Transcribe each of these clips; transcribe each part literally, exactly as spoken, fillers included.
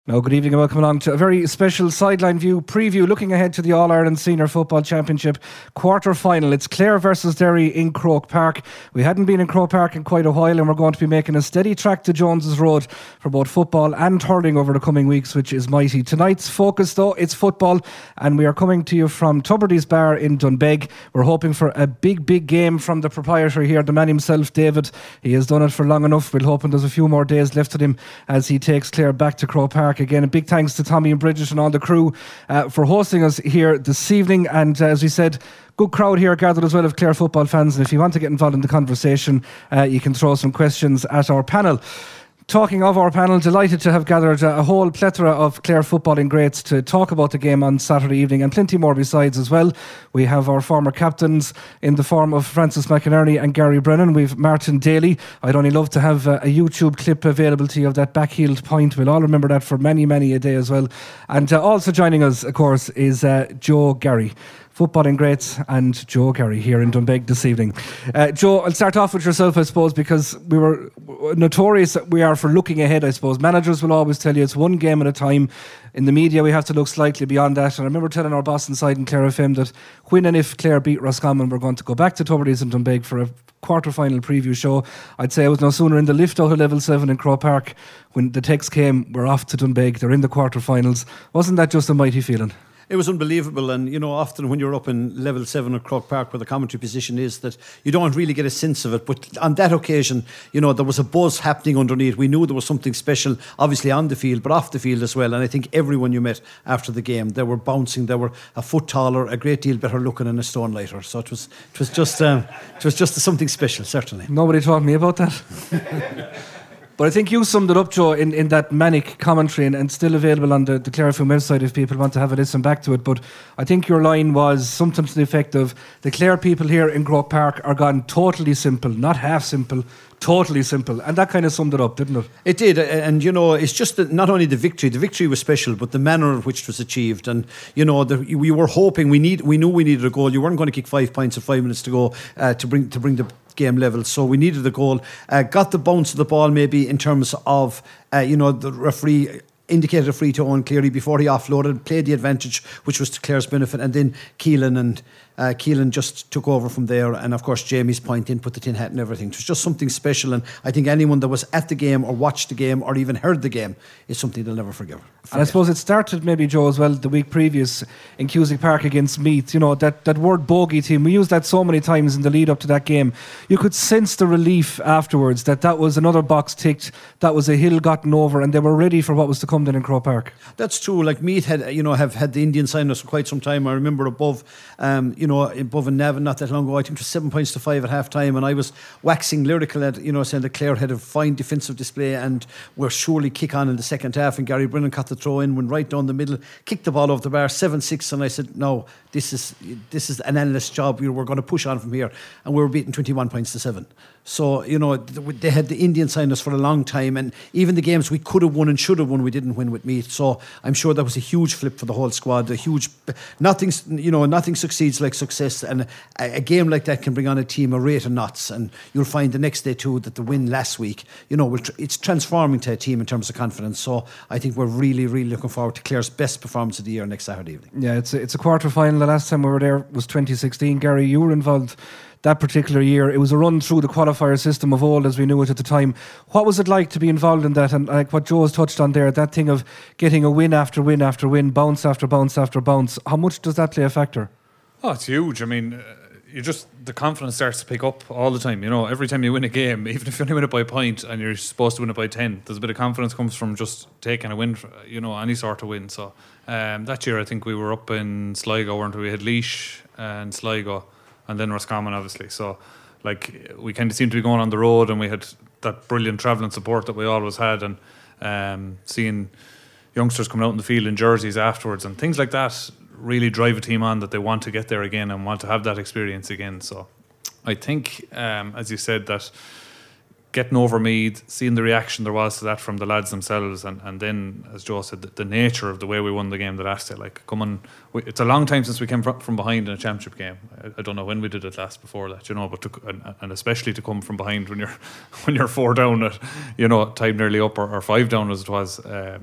Now, good evening and welcome along to a very special sideline view preview looking ahead to the All-Ireland Senior Football Championship quarter-final. It's Clare versus Derry in Croke Park. We hadn't been in Croke Park in quite a while, and we're going to be making a steady track to Jones's Road for both football and hurling over the coming weeks, which is mighty. Tonight's focus, though, it's football, and we are coming to you from Tubridy's Bar in Dunbeg. We're hoping for a big, big game from the proprietor here, the man himself, David. He has done it for long enough. We're hoping there's a few more days left with him as he takes Clare back to Croke Park. Again, a big thanks to Tommy and Bridget and all the crew uh, for hosting us here this evening. And uh, as we said, good crowd here gathered as well of Clare football fans. And if you want to get involved in the conversation, uh, you can throw some questions at our panel. Talking of our panel, delighted to have gathered a whole plethora of Clare footballing greats to talk about the game on Saturday evening, and plenty more besides as well. We have our former captains in the form of Francis McInerney and Gary Brennan. We've Martin Daly. I'd only love to have a, a YouTube clip available to you of that backheeled point. We'll all remember that for many, many a day as well. And uh, also joining us, of course, is uh, Joe Garry. Footballing greats and Joe Garry here in Dunbeg this evening. Uh, Joe, I'll start off with yourself, I suppose, because we were notorious that we are for looking ahead, I suppose. Managers will always tell you it's one game at a time. In the media, we have to look slightly beyond that. And I remember telling our boss inside in Clare F M that when and if Clare beat Roscommon, we're going to go back to Tubridy's in Dunbeg for a quarter-final preview show. I'd say I was no sooner in the lift out of level seven in Croke Park when the text came, we're off to Dunbeg, they're in the quarter-finals. Wasn't that just a mighty feeling? It was unbelievable, and you know, often when you're up in level seven at Croke Park, where the commentary position is, that you don't really get a sense of it. But on that occasion, you know, there was a buzz happening underneath. We knew there was something special, obviously on the field, but off the field as well. And I think everyone you met after the game, they were bouncing, they were a foot taller, a great deal better looking, and a stone lighter. So it was, it was just, um, it was just something special, certainly. Nobody taught me about that. But I think you summed it up, Joe, in, in that manic commentary, and, and still available on the, the Clare F M website if people want to have a listen back to it. But I think your line was something to the effect of, the Clare people here in Croke Park are gone totally simple, not half simple, totally simple. And that kind of summed it up, didn't it? It did. And, you know, it's just that not only the victory, the victory was special, but the manner in which it was achieved. And, you know, the, we were hoping, we need, we knew we needed a goal. You weren't going to kick five points with five minutes to go uh, to bring to bring the game level, so we needed a goal. Uh, got the bounce of the ball maybe in terms of, uh, you know, the referee indicated a free to Owen Cleary before he offloaded, played the advantage, which was to Clare's benefit, and then Keelan and uh, Keelan just took over from there. And of course Jamie's point in, put the tin hat and everything. It was just something special, and I think anyone that was at the game or watched the game or even heard the game is something they'll never forgive. And I suppose it started maybe, Joe, as well the week previous in Cusack Park against Meath. You know, that, that word bogey team, we used that so many times in the lead up to that game. You could sense the relief afterwards that that was another box ticked, that was a hill gotten over, and they were ready for what was to come then in Croke Park. That's true. Like Meath had, you know, have had the Indian sign us for quite some time. I remember above, um, you know, above in Navan not that long ago, I think it was seven points to five at half time, and I was waxing lyrical at, you know, saying that Clare had a fine defensive display and were surely kick on in the second half, and Gary Brennan caught the throw in, went right down the middle, kicked the ball off the bar, seven six, and I said, no, this is this is an endless job. We were going to push on from here, and we were beating twenty-one points to seven. So, you know, they had the Indian sign us for a long time, and even the games we could have won and should have won, we didn't win with Meath. So I'm sure that was a huge flip for the whole squad. A huge, nothing, you know, nothing succeeds like success, and a, a game like that can bring on a team a rate of knots. And you'll find the next day too that the win last week, you know, it's transforming to a team in terms of confidence. So I think we're really, really looking forward to Clare's best performance of the year next Saturday evening. Yeah, it's a, it's a quarter final. The last time we were there was twenty sixteen. Gary, you were involved that particular year. It was a run through the qualifier system of old as we knew it at the time. What was it like to be involved in that? And like what Joe has touched on there, that thing of getting a win after win after win, bounce after bounce after bounce. How much does that play a factor? Oh, it's huge. I mean, uh, you just, the confidence starts to pick up all the time. You know, every time you win a game, even if you only win it by a point and you're supposed to win it by ten, there's a bit of confidence comes from just taking a win, you know, any sort of win. So um, that year I think we were up in Sligo, weren't we? We had Laois and Sligo, and then Roscommon, obviously. So, like, we kind of seemed to be going on the road, and we had that brilliant travelling support that we always had, and um, seeing youngsters coming out in the field in jerseys afterwards and things like that really drive a team on that they want to get there again and want to have that experience again. So, I think, um, as you said, that getting over Meath, seeing the reaction there was to that from the lads themselves, and, and then, as Joe said, the, the nature of the way we won the game the last day. Like, come on, we, it's a long time since we came from, from behind in a championship game. I, I don't know when we did it last before that, you know, but to, and, and especially to come from behind when you're when you're four down at, you know, time nearly up, or, or five down as it was. Um,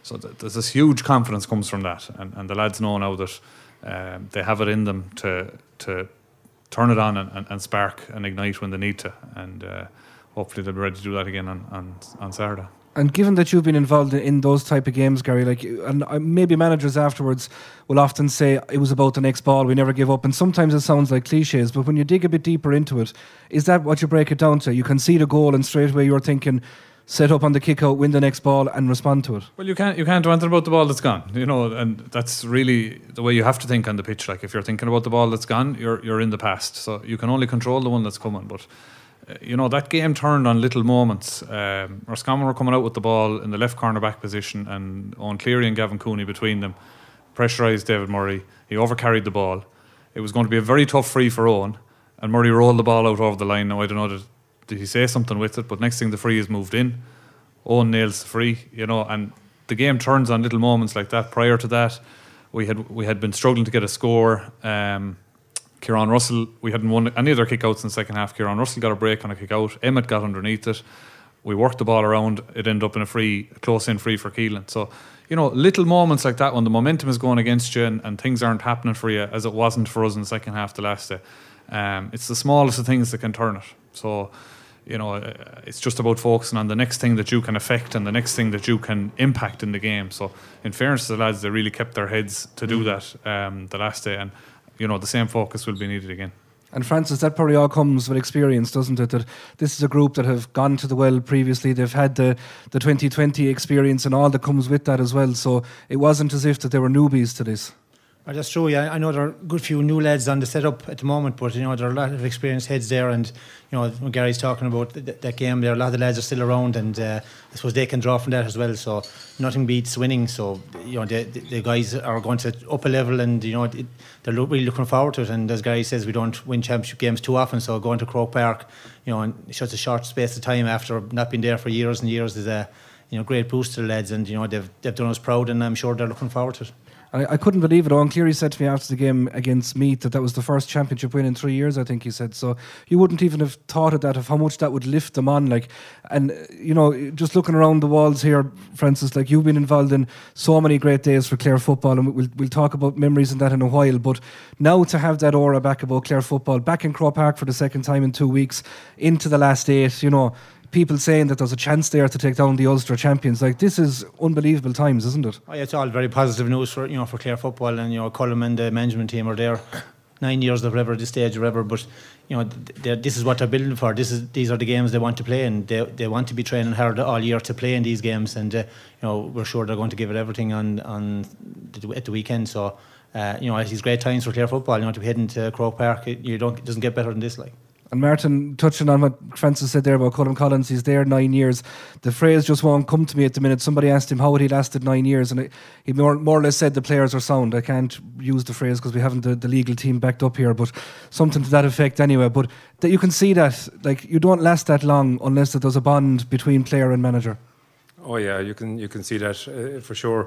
So th- there's this huge confidence comes from that, and, and the lads know now that um, they have it in them to to turn it on and, and, and spark and ignite when they need to, and uh, hopefully they'll be ready to do that again on, on, on Saturday. And given that you've been involved in those type of games, Gary, like, and maybe managers afterwards will often say it was about the next ball, we never give up, and sometimes it sounds like cliches, but when you dig a bit deeper into it, is that what you break it down to? You concede a goal and straight away you're thinking, set up on the kick out, win the next ball and respond to it? Well, you can't you can't do anything about the ball that's gone, you know, and that's really the way you have to think on the pitch. Like, if you're thinking about the ball that's gone, you're you're in the past, so you can only control the one that's coming. But you know, that game turned on little moments. Um, Roscommon were coming out with the ball in the left corner back position, and Owen Cleary and Gavin Cooney between them pressurised David Murray. He overcarried the ball. It was going to be a very tough free for Owen, and Murray rolled the ball out over the line. Now, I don't know, did, did he say something with it, but next thing the free is moved in. Owen nails the free, you know, and the game turns on little moments like that. Prior to that, we had we had been struggling to get a score. Um, Kieran Russell, we hadn't won any other kickouts in the second half. Kieran Russell got a break on a kick out. Emmett got underneath it. We worked the ball around. It ended up in a free, a close-in free for Keelan. So, you know, little moments like that when the momentum is going against you and, and things aren't happening for you, as it wasn't for us in the second half the last day. Um, it's the smallest of things that can turn it. So, you know, it's just about focusing on the next thing that you can affect and the next thing that you can impact in the game. So, in fairness to the lads, they really kept their heads to do that um, the last day. And you know, the same focus will be needed again. And Francis, that probably all comes with experience, doesn't it? That this is a group that have gone to the well previously. They've had the, the twenty twenty experience and all that comes with that as well. So it wasn't as if that they were newbies to this. Oh, that's true. Yeah, I know there are a good few new lads on the setup at the moment, but you know there are a lot of experienced heads there, and you know when Gary's talking about th- that game, there a lot of the lads are still around, and uh, I suppose they can draw from that as well. So nothing beats winning. So you know the, the, the guys are going to up a level, and you know it, they're lo- really looking forward to it. And as Gary says, we don't win championship games too often, so going to Croke Park, you know, in such a short space of time after not being there for years and years is a you know great boost to the lads, and you know they've they've done us proud, and I'm sure they're looking forward to it. I, I couldn't believe it. Owen Cleary said to me after the game against Meath that that was the first championship win in three years, I think he said. So you wouldn't even have thought of that, of how much that would lift them on. Like, and, you know, just looking around the walls here, Francis, like, you've been involved in so many great days for Clare football, and we'll, we'll talk about memories and that in a while. But now to have that aura back about Clare football, back in Croke Park for the second time in two weeks, into the last eight, you know, people saying that there's a chance there to take down the Ulster champions. Like, this is unbelievable times, isn't it? Oh, yeah, it's all very positive news for you know for Clare football, and you know Colm and the management team are there nine years of whatever, this stage or whatever, but you know this is what they're building for. This is these are the games they want to play, and they they want to be training hard all year to play in these games, and uh, you know we're sure they're going to give it everything on on the, at the weekend. So uh, you know it's these great times for Clare football. You know to be heading to Croke Park, it, you don't it doesn't get better than this, like. And Martin, touching on what Francis said there about Colm Collins, he's there nine years. The phrase just won't come to me at the minute. Somebody asked him how had he lasted nine years, and it, he more, more or less said the players are sound. I can't use the phrase because we haven't the, the legal team backed up here, but something to that effect anyway. But that you can see that, like, you don't last that long unless that there's a bond between player and manager. Oh yeah, you can you can see that uh, for sure.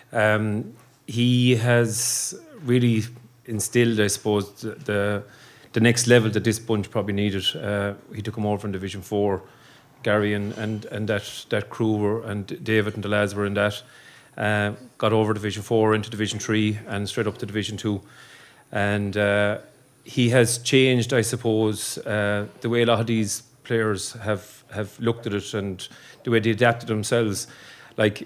Um, he has really instilled, I suppose, the, the the next level that this bunch probably needed. Uh, he took him over in Division Four. Gary and, and, and that, that crew were, and David and the lads were in that. Uh, got over Division Four into Division Three and straight up to Division Two. And uh, he has changed, I suppose, uh, the way a lot of these players have have looked at it and the way they adapted themselves. Like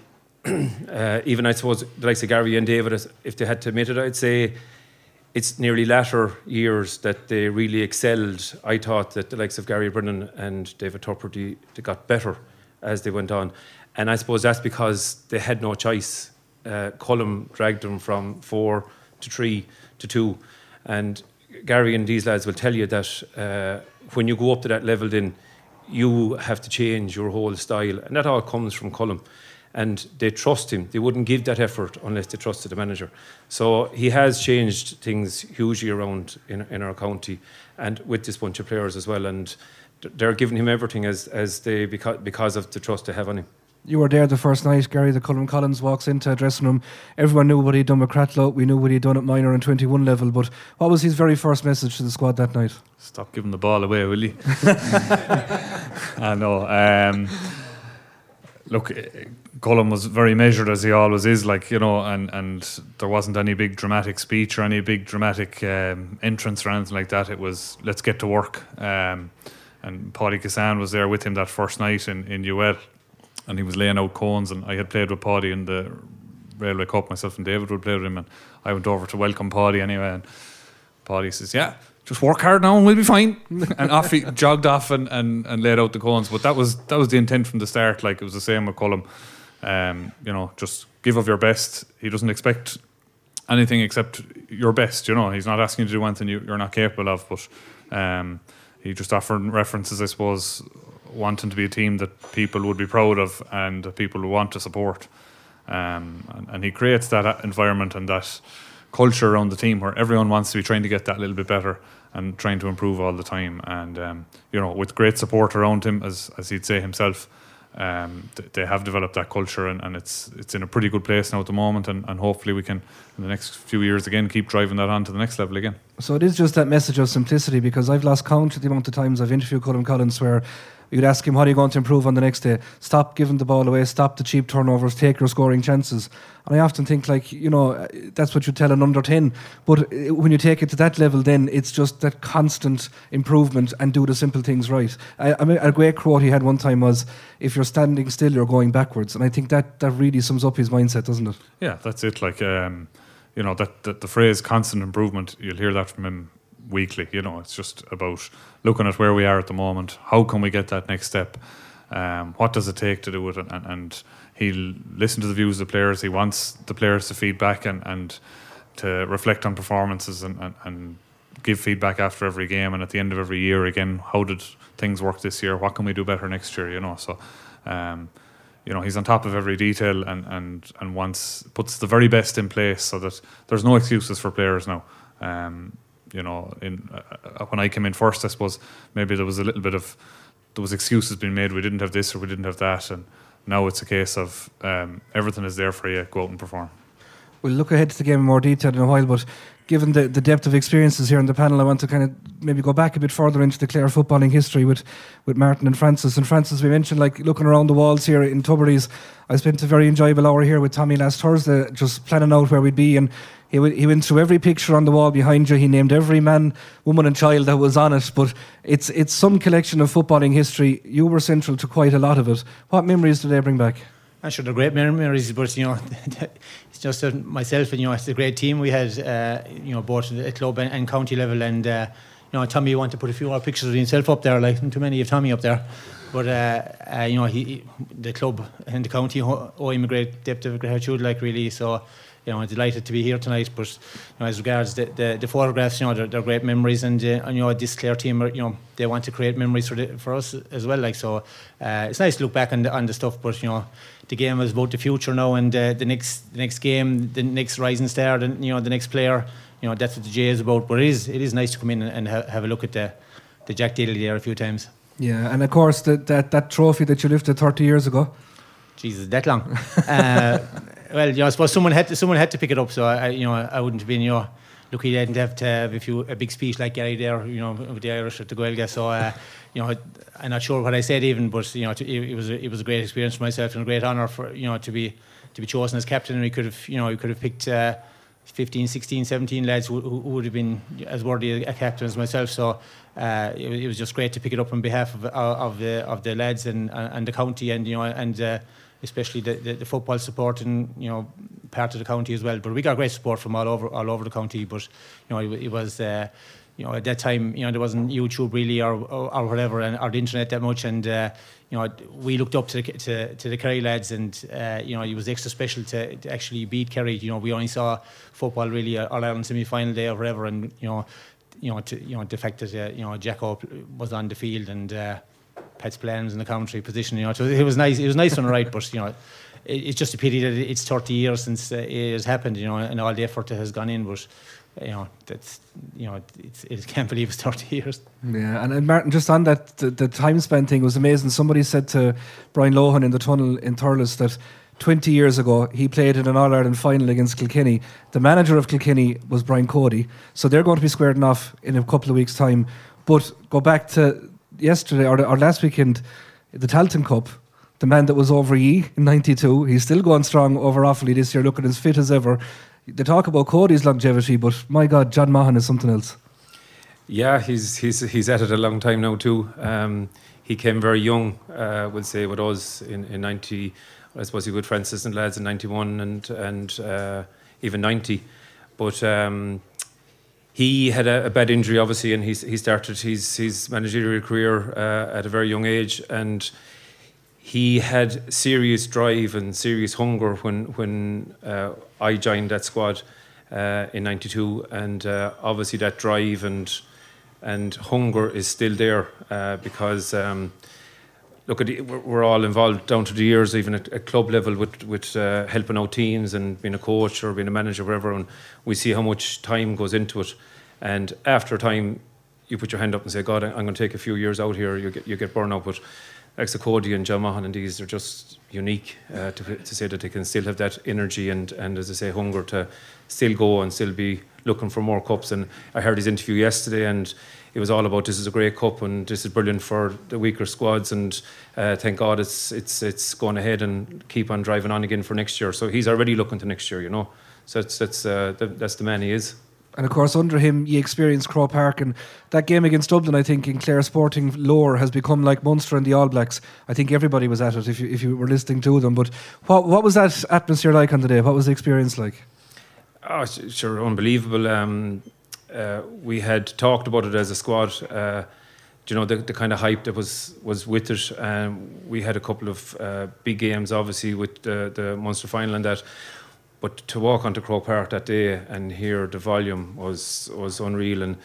uh, even I suppose the likes of Gary and David, if they had to admit it, I'd say it's nearly latter years that they really excelled. I thought that the likes of Gary Brennan and David Tupper, they, they got better as they went on. And I suppose that's because they had no choice. Uh, Colm dragged them from four to three to two. And Gary and these lads will tell you that uh, when you go up to that level, then you have to change your whole style. And that all comes from Colm. And they trust him. They wouldn't give that effort unless they trusted the manager. So he has changed things hugely around in, in our county, and with this bunch of players as well. And they're giving him everything as as they because because of the trust they have on him. You were there the first night, Gary. The Colm Collins walks into a dressing room. Everyone knew what he'd done with Cratloe. We knew what he'd done at minor and twenty-one level. But what was his very first message to the squad that night? Stop giving the ball away, will you? I know. Um, look, Colm was very measured, as he always is, like, you know, and, and there wasn't any big dramatic speech or any big dramatic um, entrance or anything like that. It was, let's get to work. Um, and Paddy Cassan was there with him that first night in, in U L, and he was laying out cones, and I had played with Paddy in the Railway Cup, myself and David would play with him, and I went over to welcome Paddy anyway, and Paddy says, yeah, just work hard now and we'll be fine. And off he jogged off and, and, and laid out the cones. But that was that was the intent from the start. Like, it was the same with Colm. Um, you know, just give of your best. He doesn't expect anything except your best. You know, he's not asking you to do anything you, you're not capable of. But um, he just offered references, I suppose, wanting to be a team that people would be proud of and that people would want to support. Um, and, and he creates that environment and that culture around the team where everyone wants to be trying to get that little bit better and trying to improve all the time. And um, you know, with great support around him, as as he'd say himself, um, th- they have developed that culture, and, and it's it's in a pretty good place now at the moment. And, and hopefully we can, in the next few years again, keep driving that on to the next level again. So it is just that message of simplicity, because I've lost count of the amount of times I've interviewed Colm Collins where you'd ask him, what are you going to improve on the next day? Stop giving the ball away, stop the cheap turnovers, take your scoring chances. And I often think, like, you know, that's what you tell an under ten. But when you take it to that level, then it's just that constant improvement and do the simple things right. I, I mean, a great quote he had one time was, if you're standing still, you're going backwards. And I think that, that really sums up his mindset, doesn't it? Yeah, that's it. Like, um, you know, that, that the phrase constant improvement, you'll hear that from him weekly. You know, it's just about looking at where we are at the moment. How can we get that next step? Um, what does it take to do it? And, and, and he'll listen to the views of the players. He wants the players to feedback and, and to reflect on performances and, and, and give feedback after every game and at the end of every year again. How did things work this year? What can we do better next year? You know, so um, you know, he's on top of every detail and, and, and wants puts the very best in place so that there's no excuses for players now. Um, You know, in uh, when I came in first, I suppose maybe there was a little bit of there was excuses being made. We didn't have this or we didn't have that, and now it's a case of um, everything is there for you. Go out and perform. We'll look ahead to the game in more detail in a while, but given the, the depth of experiences here in the panel, I want to kind of maybe go back a bit further into the Clare footballing history with, with Martin and Francis. And Francis, we mentioned, like, looking around the walls here in Tubridy's. I spent a very enjoyable hour here with Tommy last Thursday, just planning out where we'd be, and he, w- he went through every picture on the wall behind you. He named every man, woman and child that was on it. But it's it's some collection of footballing history. You were central to quite a lot of it. What memories do they bring back? I'm sure they're great memories, but, you know, it's just uh, myself and, you know, it's a great team we had, uh, you know, both at club and, and county level. And, uh, you know, Tommy, you want to put a few more pictures of himself up there, like too many of Tommy up there. But, uh, uh, you know, he, he, the club and the county owe him a great depth of gratitude, like, really. So, you know, I'm delighted to be here tonight. But, you know, as regards the, the, the photographs, you know, they're, they're great memories. And, uh, and, you know, this Clare team, are, you know, they want to create memories for the, for us as well. Like, so uh, it's nice to look back on the, on the stuff, but, you know, the game is about the future now, and uh, the next the next game, the next rising star, the, you know, the next player, you know, that's what the J is about. But it is it is nice to come in and, and ha- have a look at the the Jack Daly there a few times. Yeah, and of course the, that that trophy that you lifted thirty years ago. Jesus, that long. uh, well, you know, I suppose someone had to, someone had to pick it up, so I, you know, I wouldn't have been, you know, lucky they didn't have to have a few a big speech like Gary there, you know, with the Irish at the Gaeilge. So. Uh, You know, I'm not sure what I said even, but, you know, it was a, it was a great experience for myself and a great honour for, you know, to be to be chosen as captain. And we could have, you know, we could have picked uh, fifteen, sixteen, seventeen lads who, who would have been as worthy a captain as myself. So uh, it, it was just great to pick it up on behalf of of the of the lads and and the county, and, you know, and uh, especially the, the, the football support and, you know, part of the county as well. But we got great support from all over all over the county. But, you know, it, it was. Uh, You know, at that time, you know, there wasn't YouTube really or or, or whatever, and or the internet that much, and uh, you know, we looked up to the, to, to the Kerry lads, and uh, you know, it was extra special to, to actually beat Kerry. You know, we only saw football really All Ireland semi-final day or whatever, and, you know, you know, to, you know, the fact that uh, you know, Jacko was on the field and uh, Pat's playing in the commentary position. You know, so it was nice. It was nice on the right, but, you know, it, it's just a pity that it's thirty years since uh, it has happened. You know, and all the effort that has gone in, but. You know, that's, you know, it's, it can't believe it's thirty years. Yeah, and, and Martin, just on that, the, the time span thing was amazing. Somebody said to Brian Lohan in the tunnel in Thurles that twenty years ago he played in an All-Ireland final against Kilkenny. The manager of Kilkenny was Brian Cody, so they're going to be squaring off in a couple of weeks' time. But go back to yesterday or, or last weekend, the Talton Cup. the man that was over Yee in ninety-two. He's still going strong over Offaly this year, looking as fit as ever. They talk about Cody's longevity, but my God, John Maughan is something else. Yeah, he's he's he's at it a long time now too. Um, he came very young, uh, we'll say, with us in, in ninety. I suppose he was with Francis and lads in ninety-one and and uh, even ninety. But um, he had a, a bad injury, obviously, and he's, he started his his managerial career uh, at a very young age, and he had serious drive and serious hunger when when uh, I joined that squad uh, in ninety-two, and uh, obviously that drive and and hunger is still there uh, because um, look at it, we're all involved down to the years, even at, at club level, with with uh, helping out teams and being a coach or being a manager, whatever, and we see how much time goes into it, and after time you put your hand up and say, God, I'm going to take a few years out here. You get you get burnt out, but like Cody and John Maughan and these are just unique uh, to, to say that they can still have that energy and, and as I say, hunger to still go and still be looking for more cups. And I heard his interview yesterday, and it was all about this is a great cup and this is brilliant for the weaker squads, and uh, thank God it's it's it's going ahead and keep on driving on again for next year. So he's already looking to next year, you know. So that's that's uh, the, that's the man he is. And of course, under him, you experienced Croke Park, and that game against Dublin, I think, in Clare Sporting lore has become like Munster and the All Blacks. I think everybody was at it if you if you were listening to them. But what what was that atmosphere like on the day? What was the experience like? Oh, sure, unbelievable. Um, uh, we had talked about it as a squad. Uh, you know, the, the kind of hype that was was with it. Um, we had a couple of uh, big games, obviously, with the, the Munster final and that. But to walk onto Croke Park that day and hear the volume was was unreal. And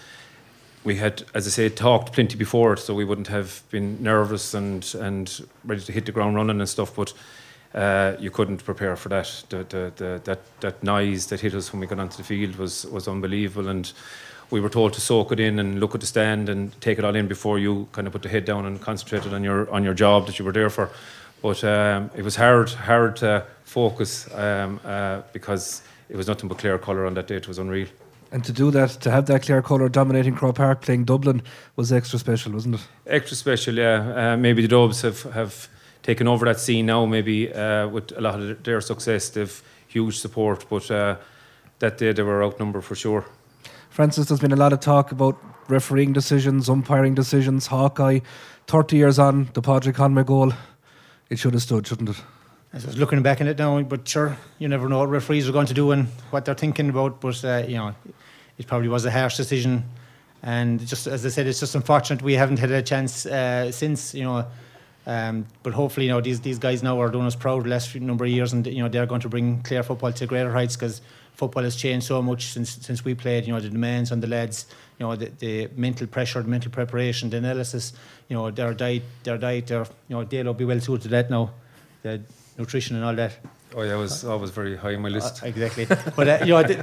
we had, as I say, talked plenty before it, so we wouldn't have been nervous and, and ready to hit the ground running and stuff. But uh, you couldn't prepare for that. The, the, the, that that noise that hit us when we got onto the field was was unbelievable. And we were told to soak it in and look at the stand and take it all in before you kind of put the head down and concentrated on your on your job that you were there for. But um, it was hard, hard to focus um, uh, because it was nothing but Clare colour on that day. It was unreal. And to do that, to have that Clare colour dominating Croke Park, playing Dublin, was extra special, wasn't it? Extra special, yeah. Uh, maybe the Dubs have, have taken over that scene now. Maybe uh, with a lot of their success, they've huge support. But uh, that day they were outnumbered for sure. Francis, there's been a lot of talk about refereeing decisions, umpiring decisions, Hawkeye. thirty years on, the Padraig Conway goal. It should have stood, shouldn't it? I was looking back at it now, but sure, you never know what referees are going to do and what they're thinking about. But uh, you know, it probably was a harsh decision, and just as I said, it's just unfortunate we haven't had a chance uh, since. You know, um, but hopefully, you know, these these guys now are doing us proud the last number of years, and you know they're going to bring Clare football to greater heights because football has changed so much since since we played. You know, the demands on the lads, you know, the, the mental pressure, the mental preparation, the analysis. You know, their diet, their diet, their, you know, they'll be well suited to that now, the nutrition and all that. Oh yeah, it was always very high on my list. Uh, exactly, but uh, you know, the,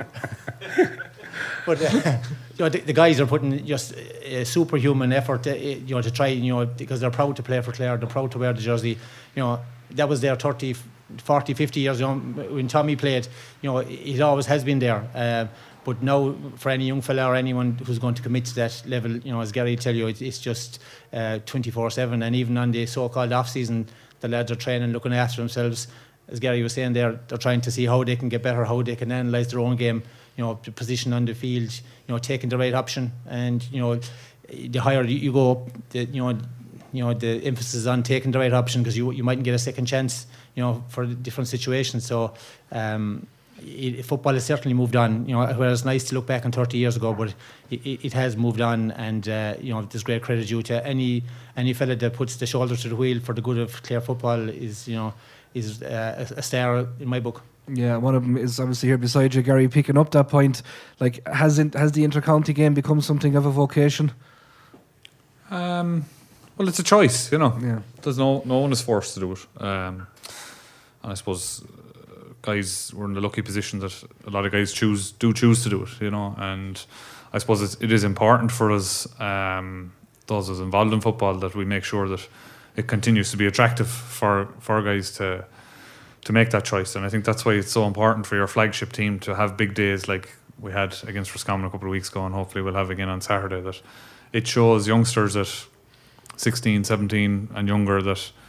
the, but uh, you know, the, the guys are putting just a superhuman effort, uh, you know, to try, you know, because they're proud to play for Clare, they're proud to wear the jersey. You know, that was their thirty, forty, fifty years ago when Tommy played. You know, it always has been there. Uh, But now, for any young fella or anyone who's going to commit to that level, you know, as Gary tell you, it, it's just twenty-four seven. And even on the so-called off-season, the lads are training, looking after themselves. As Gary was saying there, they're trying to see how they can get better, how they can analyse their own game, you know, the position on the field, you know, taking the right option. And, you know, the higher you go up, the, you know, you know, the emphasis is on taking the right option because you you mightn't get a second chance, you know, for different situations. So, um, It, football has certainly moved on, you know. Whereas it's nice to look back on thirty years ago, but it, it has moved on, and uh, you know, there's great credit due to any any fella that puts the shoulder to the wheel for the good of Clare football is, you know, is uh, a, a star in my book. Yeah, one of them is obviously here beside you, Gary. Picking up that point, like has it, has the intercounty game become something of a vocation? Um, well, it's a choice, you know. Yeah, there's no no one is forced to do it, um, and I suppose. Guys, we're in the lucky position that a lot of guys choose do choose to do it, you know, and I suppose it's, it is important for us, um, those of us involved in football, that we make sure that it continues to be attractive for, for guys to to make that choice. And I think that's why it's so important for your flagship team to have big days like we had against Roscommon a couple of weeks ago, and hopefully we'll have again on Saturday, that it shows youngsters at sixteen, seventeen and younger that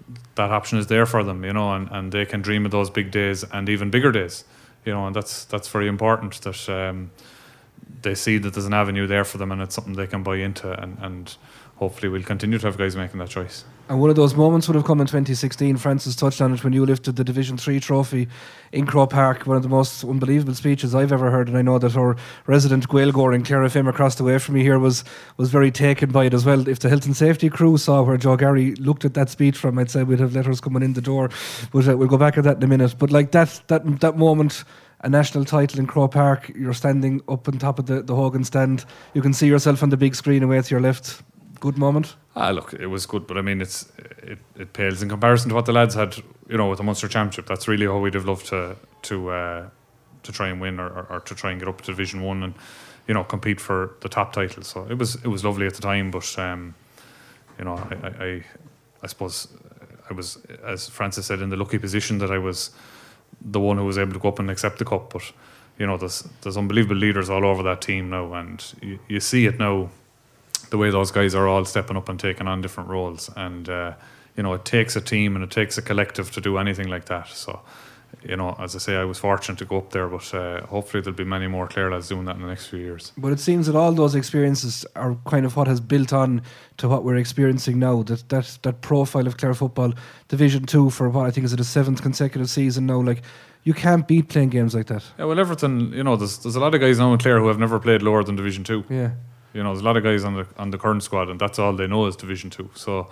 that option is there for them, you know, and, and they can dream of those big days and even bigger days, you know, and that's that's very important that um, they see that there's an avenue there for them and it's something they can buy into, and, and hopefully we'll continue to have guys making that choice. And one of those moments would have come in twenty sixteen. Francis touched on it when you lifted the Division three trophy in Croke Park. One of the most unbelievable speeches I've ever heard, and I know that our resident Gaeilgeoir in Clare F M across the way from me here was was very taken by it as well. If the health and safety crew saw where Joe Gary looked at that speech from, I'd say we'd have letters coming in the door. But uh, we'll go back at that in a minute. But like that that that moment, a national title in Croke Park, you're standing up on top of the, the Hogan stand. You can see yourself on the big screen away to your left. Good moment. Ah, look, it was good, but I mean, it's it, it pales in comparison to what the lads had, you know, with the Munster Championship. That's really how we'd have loved to to uh, to try and win, or, or, or to try and get up to Division One and, you know, compete for the top title. So it was it was lovely at the time, but um, you know, I, I I I suppose I was, as Francis said, in the lucky position that I was the one who was able to go up and accept the cup. But you know, there's there's unbelievable leaders all over that team now, and you, you see it now, the way those guys are all stepping up and taking on different roles. And uh, you know, it takes a team and it takes a collective to do anything like that. So, you know, as I say, I was fortunate to go up there, but uh, hopefully there'll be many more Clare lads doing that in the next few years. But it seems that all those experiences are kind of what has built on to what we're experiencing now. That that that profile of Clare football, Division Two for what I think is it a seventh consecutive season now. Like, you can't beat playing games like that. Yeah, well, Everton, you know, there's there's a lot of guys now in Clare who have never played lower than Division Two. Yeah. You know, there's a lot of guys on the on the current squad, and that's all they know is Division Two. So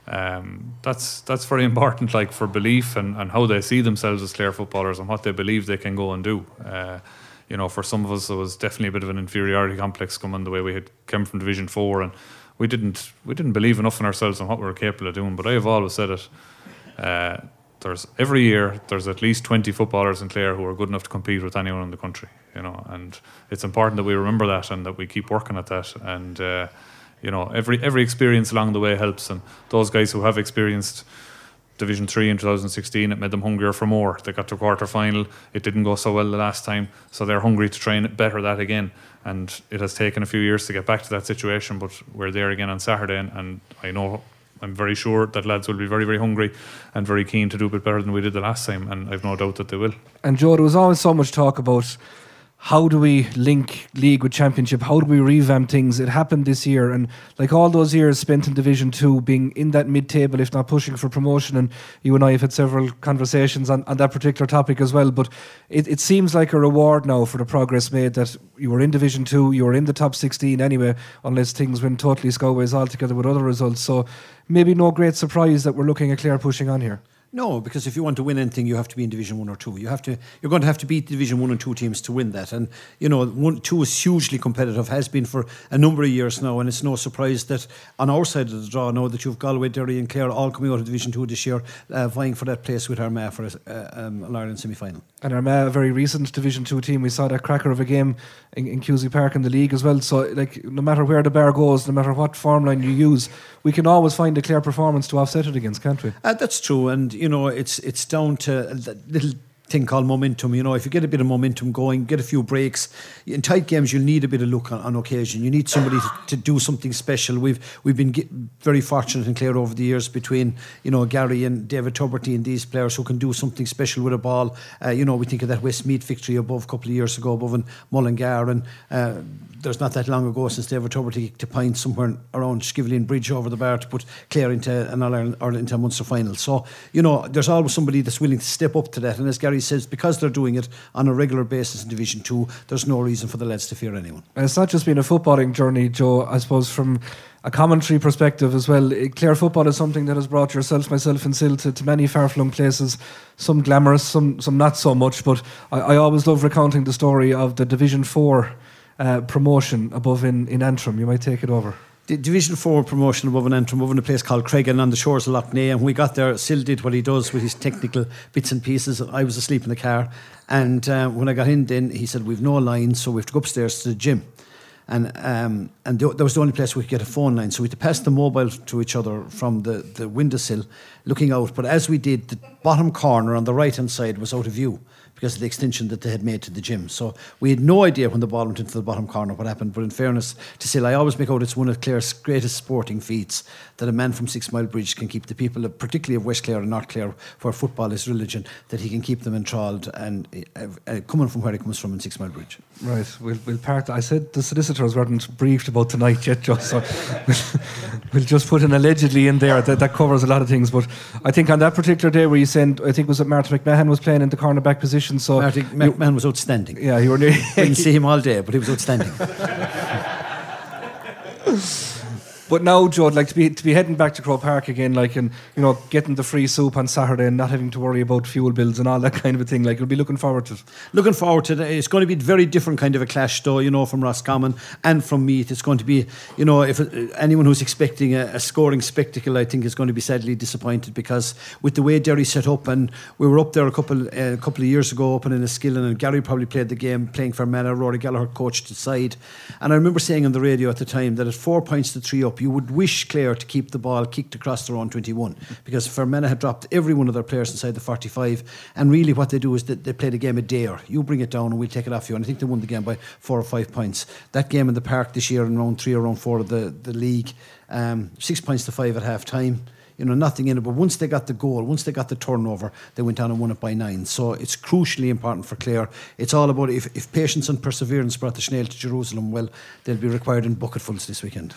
um, that's that's very important, like, for belief and, and how they see themselves as Clare footballers and what they believe they can go and do. Uh, you know, for some of us, there was definitely a bit of an inferiority complex coming the way we had come from Division Four, and we didn't we didn't believe enough in ourselves and what we were capable of doing. But I have always said it. Uh, There's every year there's at least twenty footballers in Clare who are good enough to compete with anyone in the country, you know, and it's important that we remember that and that we keep working at that. And uh, you know, every every experience along the way helps. And those guys who have experienced Division Three in two thousand sixteen, it made them hungrier for more. They got to quarter final. It didn't go so well the last time, so they're hungry to try and better that again. And it has taken a few years to get back to that situation, but we're there again on Saturday, and, and I know. I'm very sure that lads will be very, very hungry and very keen to do a bit better than we did the last time, and I've no doubt that they will. And Joe, there was always so much talk about how do we link league with championship, how do we revamp things. It happened this year, and like all those years spent in Division two, being in that mid-table, if not pushing for promotion, and you and I have had several conversations on, on that particular topic as well, but it, it seems like a reward now for the progress made, that you were in Division two, you were in the top sixteen anyway, unless things went totally scoways altogether with other results. So maybe no great surprise that we're looking at Clare pushing on here. No, because if you want to win anything, you have to be in Division One or Two. You have to. You're going to have to beat Division One and Two teams to win that. And you know, one, two is hugely competitive. Has been for a number of years now, and it's no surprise that on our side of the draw now that you've Galway, Derry, and Clare all coming out of Division Two this year, uh, vying for that place with Armagh for a, uh, um, an Ireland semi-final. And Armagh, a very recent Division Two team. We saw that cracker of a game in, in Cusack Park in the league as well. So, like, no matter where the bar goes, no matter what form line you use, we can always find a Clare performance to offset it against, can't we? Uh, that's true, and you know, it's it's down to that little thing called momentum. You know, if you get a bit of momentum going, get a few breaks in tight games, you'll need a bit of luck on, on occasion. You need somebody to, to do something special. We've we've been get, very fortunate in Clare over the years between, you know, Gary and David Tuberty and these players who can do something special with a ball. Uh, you know, we think of that Westmeath victory above a couple of years ago above in Mullingar, and uh, there's not that long ago since David Tuberty kicked a pint somewhere around Skivlin Bridge over the bar to put Clare into an All-Ireland or into a Munster final. So, you know, there's always somebody that's willing to step up to that, and as Gary says, because they're doing it on a regular basis in Division two, there's no reason for the lads to fear anyone. And it's not just been a footballing journey, Joe. I suppose from a commentary perspective as well, Clare football is something that has brought yourself, myself and Sil to, to many far-flung places, some glamorous, some some not so much, but I, I always love recounting the story of the Division four uh, promotion above in, in Antrim. You might take it over. The Division four promotion above in Antrim, above in a place called Cregan on the shores of Lough Neagh, and when we got there, Sil did what he does with his technical bits and pieces. I was asleep in the car, and uh, when I got in then, he said, we've no line, so we have to go upstairs to the gym. And um, and th- that was the only place we could get a phone line, so we had to pass the mobile to each other from the, the windowsill looking out. But as we did, the bottom corner on the right hand side was out of view, because of the extension that they had made to the gym. So we had no idea when the ball went into the bottom corner what happened. But in fairness to Sil, I always make out it's one of Clare's greatest sporting feats that a man from Six Mile Bridge can keep the people, of, particularly of West Clare and North Clare, where football is religion, that he can keep them enthralled and uh, uh, coming from where he comes from in Six Mile Bridge. Right, we'll, we'll part. I said the solicitors weren't briefed about tonight yet, Joe, so we'll just put an allegedly in there. That, that covers a lot of things. But I think on that particular day where you said, I think was it Martin McMahon was playing in the cornerback position. So Martin McMahon was outstanding. Yeah, you were near. I didn't see him all day, but he was outstanding. But now, Joe, like to be to be heading back to Croke Park again, like, and you know, getting the free soup on Saturday and not having to worry about fuel bills and all that kind of a thing, like, you'll be looking forward to it. Looking forward to it. It's going to be a very different kind of a clash, though, you know, from Roscommon and from Meath. It's going to be, you know, if it, anyone who's expecting a, a scoring spectacle, I think is going to be sadly disappointed, because with the way Derry set up, and we were up there a couple uh, a couple of years ago, up in Enniskillen, and Gary probably played the game playing for Fermanagh. Rory Gallagher coached the side, and I remember saying on the radio at the time that at four points to three up, you would wish Clare to keep the ball kicked across their own twenty-one, because Fermanagh had dropped every one of their players inside the forty-five, and really what they do is that they play the game a dare. You bring it down and we'll take it off you, and I think they won the game by four or five points. That game in the park this year in round three or round four of the, the league, um, six points to five at half time, you know, nothing in it, but once they got the goal, once they got the turnover, they went on and won it by nine. So it's crucially important for Clare. It's all about, if, if patience and perseverance brought the Snail to Jerusalem, well, they'll be required in bucketfuls this weekend.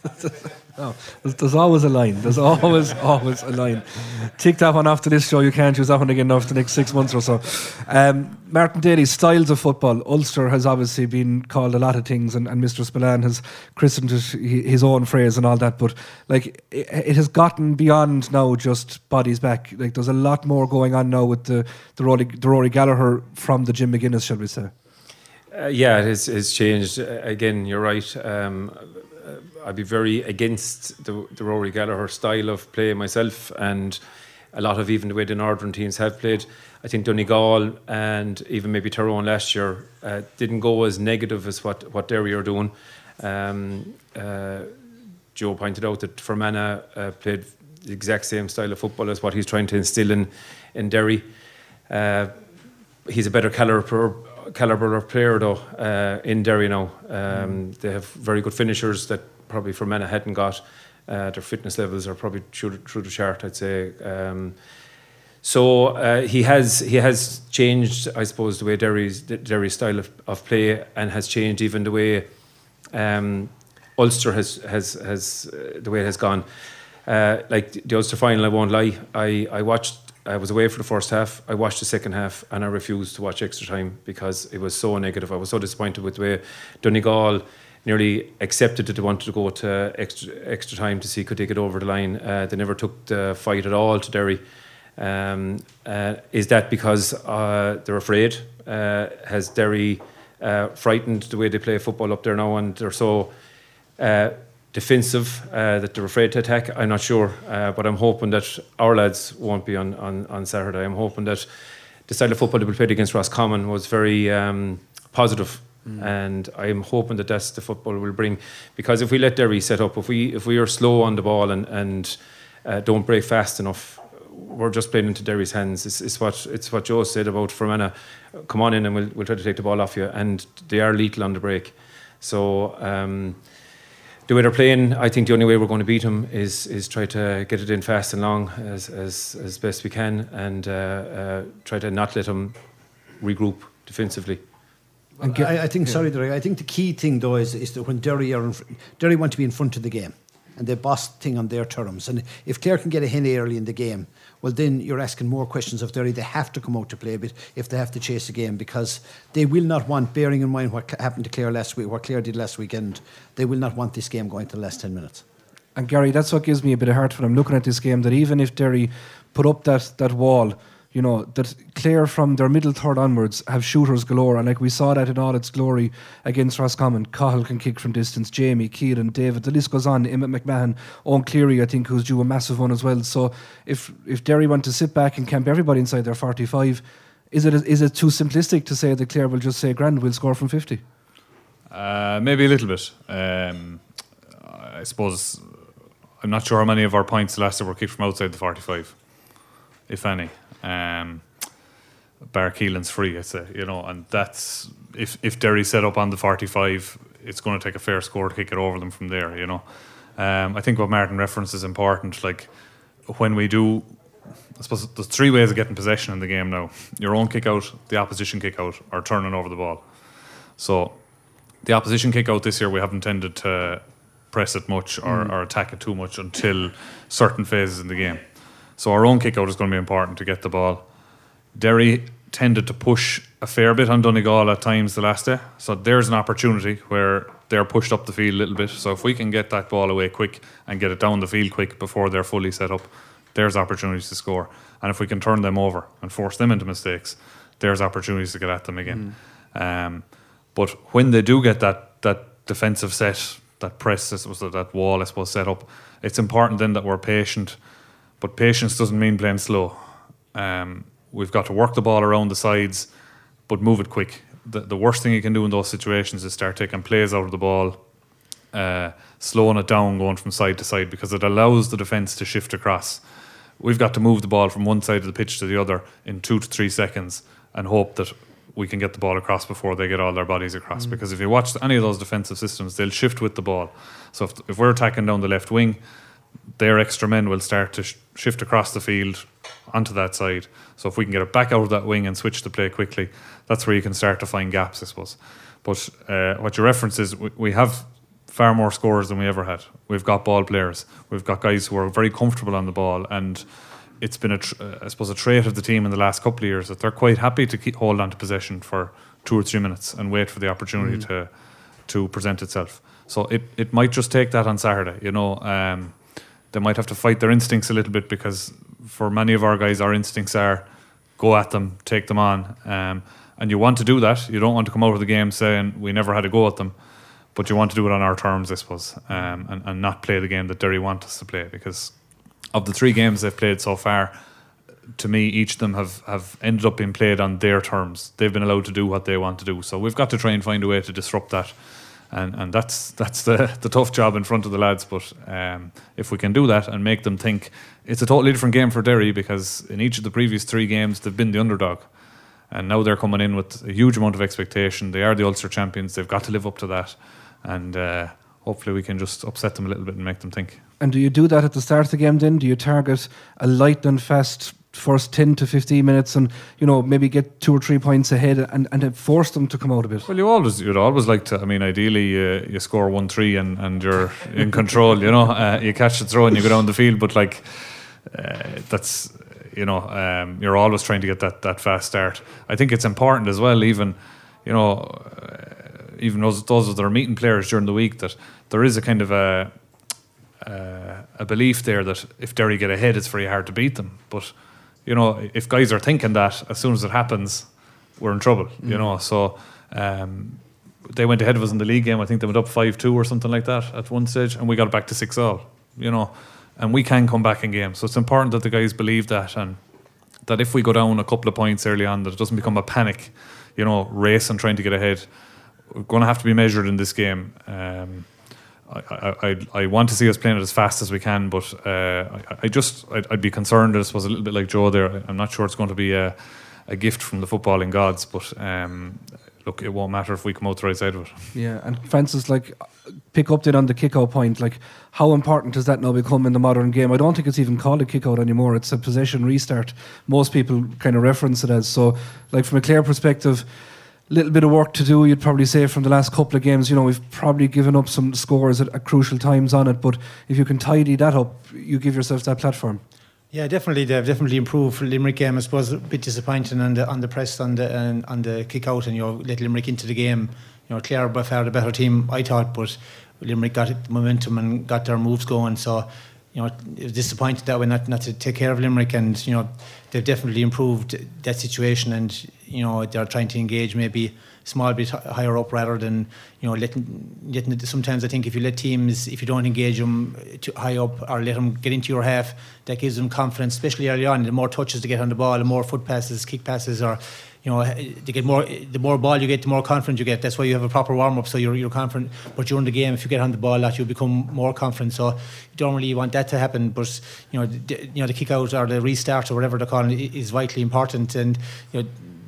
No, there's, there's always a line. There's always, always a line. Tick that one after this show. You can't use that one again after the next six months or so. Um, Martin Daly, styles of football. Ulster has obviously been called a lot of things, and, and Mister Spillane has christened it his own phrase and all that. But like, it, it has gotten beyond now just bodies back. Like, there's a lot more going on now with the the Rory, the Rory Gallagher from the Jim McGuinness, shall we say? Uh, yeah, it has, it's changed. Uh, again, you're right. Um, I'd be very against the, the Rory Gallagher style of play myself, and a lot of even the way the Northern teams have played. I think Donegal and even maybe Tyrone last year uh, didn't go as negative as what, what Derry are doing. Um, uh, Joe pointed out that Fermanagh uh, played the exact same style of football as what he's trying to instill in, in Derry. Uh, he's a better caliber, caliber of player though uh, in Derry now. Um, mm. They have very good finishers that probably Fermanagh hadn't got. Uh, their fitness levels are probably through, through the chart, I'd say. Um, so uh, he has he has changed, I suppose, the way Derry's Derry's style of, of play, and has changed even the way um, Ulster has has has uh, the way it has gone. Uh, like the Ulster final, I won't lie. I I watched. I was away for the first half. I watched the second half, and I refused to watch extra time because it was so negative. I was so disappointed with the way Donegal nearly accepted that they wanted to go to extra extra time to see could they get over the line. Uh, they never took the fight at all to Derry. Um, uh, is that because uh, they're afraid? Uh, has Derry uh, frightened the way they play football up there now, and they're so uh, defensive uh, that they're afraid to attack? I'm not sure, uh, but I'm hoping that our lads won't be on, on, on Saturday. I'm hoping that the style of football that we played against Roscommon was very um, positive. Mm. And I'm hoping that that's the football we'll bring, because if we let Derry set up, if we if we are slow on the ball and and uh, don't break fast enough, we're just playing into Derry's hands. It's, it's what it's what Joe said about Fermanagh. Come on in and we'll we'll try to take the ball off you, and they are lethal on the break. So um, the way they're playing, I think the only way we're going to beat them is is try to get it in fast and long as as as best we can, and uh, uh, try to not let them regroup defensively. Get, I, I think, yeah. sorry, Derek, I think the key thing though is, is that when Derry are in, Derry want to be in front of the game, and they boss thing on their terms. And if Clare can get a hen early in the game, well, then you're asking more questions of Derry. They have to come out to play a bit if they have to chase a game, because they will not want, bearing in mind what happened to Clare last week, what Clare did last weekend, they will not want this game going to the last ten minutes. And Gary, that's what gives me a bit of heart when I'm looking at this game, that even if Derry put up that that wall, you know, that Clare from their middle third onwards have shooters galore, and like we saw that in all its glory against Roscommon. Cahill can kick from distance, Jamie, Kieran, David, the list goes on. Emmett McMahon, Owen Cleary, I think, who's due a massive one as well. So if if Derry want to sit back and camp everybody inside their forty-five, is it is it too simplistic to say that Clare will just say, grand, we'll score from fifty? Uh, maybe a little bit. Um, I suppose I'm not sure how many of our points last year were kicked from outside the forty-five, if any. Um, bar Keelan's free, I'd say, you know, and that's if if Derry set up on the forty-five, it's going to take a fair score to kick it over them from there, you know. Um, I think what Martin referenced is important. Like when we do, I suppose there's three ways of getting possession in the game now: your own kick out, the opposition kick out, or turning over the ball. So the opposition kick out this year, we haven't tended to press it much or, mm. or attack it too much until certain phases in the game. So our own kick out is going to be important to get the ball. Derry tended to push a fair bit on Donegal at times the last day, so there's an opportunity where they're pushed up the field a little bit. So if we can get that ball away quick and get it down the field quick before they're fully set up, there's opportunities to score. And if we can turn them over and force them into mistakes, there's opportunities to get at them again. Mm. Um, but when they do get that that defensive set, that press, I suppose, that wall, I suppose, set up, it's important then that we're patient. But patience doesn't mean playing slow. Um, we've got to work the ball around the sides, but move it quick. The, the worst thing you can do in those situations is start taking plays out of the ball, uh, slowing it down, going from side to side, because it allows the defence to shift across. We've got to move the ball from one side of the pitch to the other in two to three seconds and hope that we can get the ball across before they get all their bodies across. Mm. Because if you watch any of those defensive systems, they'll shift with the ball. So if, if we're attacking down the left wing, their extra men will start to sh- shift across the field onto that side. So if we can get it back out of that wing and switch the play quickly, that's where you can start to find gaps, I suppose. But uh, what you reference is we, we have far more scorers than we ever had. We've got ball players. We've got guys who are very comfortable on the ball, and it's been, a tr- I suppose, a trait of the team in the last couple of years that they're quite happy to keep hold on to possession for two or three minutes and wait for the opportunity mm. to to present itself. So it, it might just take that on Saturday, you know. Um, they might have to fight their instincts a little bit, because for many of our guys, our instincts are go at them, take them on. Um, and you want to do that. You don't want to come out of the game saying we never had a go at them, but you want to do it on our terms, I suppose, um, and, and not play the game that Derry want us to play. Because of the three games they've played so far, to me, each of them have, have ended up being played on their terms. They've been allowed to do what they want to do. So we've got to try and find a way to disrupt that. And and that's that's the, the tough job in front of the lads. But um, if we can do that and make them think, it's a totally different game for Derry, because in each of the previous three games they've been the underdog. And now they're coming in with a huge amount of expectation. They are the Ulster champions. They've got to live up to that. And uh, hopefully we can just upset them a little bit and make them think. And do you do that at the start of the game then? Do you target a lightning fast first ten to fifteen minutes and, you know, maybe get two or three points ahead and, and then force them to come out a bit? Well, you always, you'd always like to, I mean, ideally uh, you score one three and, and you're in control, you know. Uh, you catch the throw and you go down the field, but like uh, that's... You know, um, you're always trying to get that, that fast start. I think it's important as well, even, you know, uh, even those those that are meeting players during the week, that there is a kind of a uh, a belief there that if Derry get ahead, it's very hard to beat them. But, you know, if guys are thinking that, as soon as it happens, we're in trouble, mm. you know. So um, they went ahead of us in the league game. I think they went up five two or something like that at one stage, and we got back to six all, you know. And we can come back in games. So it's important that the guys believe that, and that if we go down a couple of points early on, that it doesn't become a panic, you know, race and trying to get ahead. We're going to have to be measured in this game. Um, I, I, I, I want to see us playing it as fast as we can, but uh, I, I just, I'd, I'd be concerned, I suppose, a little bit like Joe there. I'm not sure it's going to be a, a gift from the footballing gods, but um, look, it won't matter if we come out the right side of it. Yeah, and Francis, like, pick up then on the kick-out point, like, how important does that now become in the modern game? I don't think it's even called a kick-out anymore. It's a possession restart. Most people kind of reference it as. So, like, from a Clare perspective, little bit of work to do, you'd probably say, from the last couple of games. You know, we've probably given up some scores at, at crucial times on it, but if you can tidy that up, you give yourself that platform. Yeah, definitely. They've definitely improved. Limerick game, I suppose, a bit disappointing on the on the press, on the and on the kick out, and you know, let Limerick into the game. You know, Clare by far the better team, I thought, but Limerick got the momentum and got their moves going. So, you know, it was disappointed that way not not to take care of Limerick, and you know, they've definitely improved that situation, and you know, they're trying to engage maybe a small bit higher up rather than, you know, letting letting. Sometimes I think if you let teams, if you don't engage them too high up or let them get into your half, that gives them confidence, especially early on. The more touches they get on the ball, the more foot passes, kick passes, or you know, they get more. The more ball you get, the more confident you get. That's why you have a proper warm up, so you're you're confident. But during the game, if you get on the ball a lot, you become more confident. So you don't really want that to happen. But you know, the, you know, the kick out or the restart or whatever they're calling it is vitally important. And you know,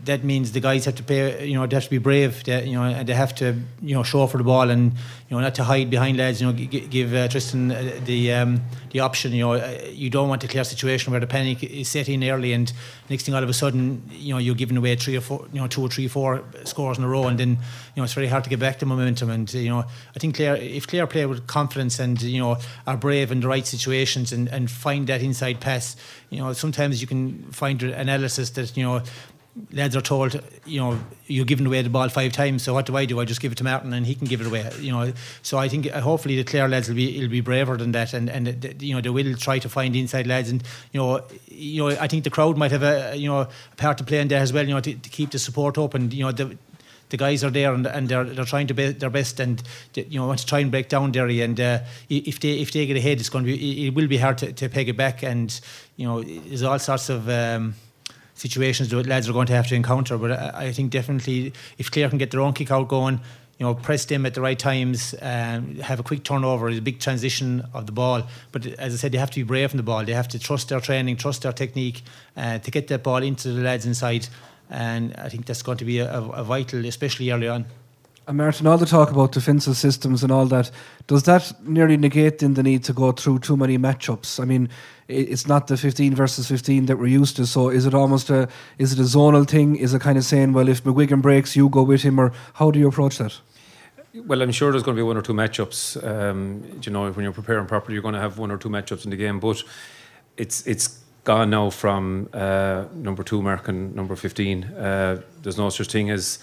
that means the guys have to play, you know, they have to be brave, they, you know, and they have to, you know, show for the ball and, you know, not to hide behind lads, you know, g- give uh, Tristan uh, the um, the option, you know, uh, you don't want a clear situation where the panic is set in early and next thing all of a sudden, you know, you're giving away three or four, you know, two or three, four scores in a row and then, you know, it's very hard to get back the momentum and, uh, you know, I think Clare, if Clare play with confidence and, you know, are brave in the right situations and, and find that inside pass, you know, sometimes you can find analysis that, you know, lads are told, you know, you're giving away the ball five times, so what do I do? I just give it to Martin and he can give it away, you know. So I think uh, hopefully the Clare lads will be will be braver than that, and and uh, you know, they will try to find inside lads, and you know, you know, I think the crowd might have a, you know, a part to play in there as well, you know, to, to keep the support up, and you know, the the guys are there and, and they're they're trying to be their best, and you know, want to try and break down Derry, and uh, if they if they get ahead, it's going to be it will be hard to, to peg it back, and you know, there's all sorts of um, situations that lads are going to have to encounter, but I, I think definitely if Clare can get their own kick out going, you know, press them at the right times, um, have a quick turnover, a big transition of the ball. But as I said, they have to be brave in the ball. They have to trust their training, trust their technique, uh, to get that ball into the lads inside. And I think that's going to be a, a vital, especially early on. And Martin, all the talk about defensive systems and all that, does that nearly negate then the need to go through too many matchups? I mean, it's not the fifteen versus fifteen that we're used to, so is it almost a is it a zonal thing? Is it kind of saying, well, if McGuigan breaks, you go with him, or how do you approach that? Well, I'm sure there's going to be one or two matchups. Um, you know, when you're preparing properly, you're going to have one or two matchups in the game, but it's it's gone now from uh, number two mark and number fifteen. Uh, there's no such thing as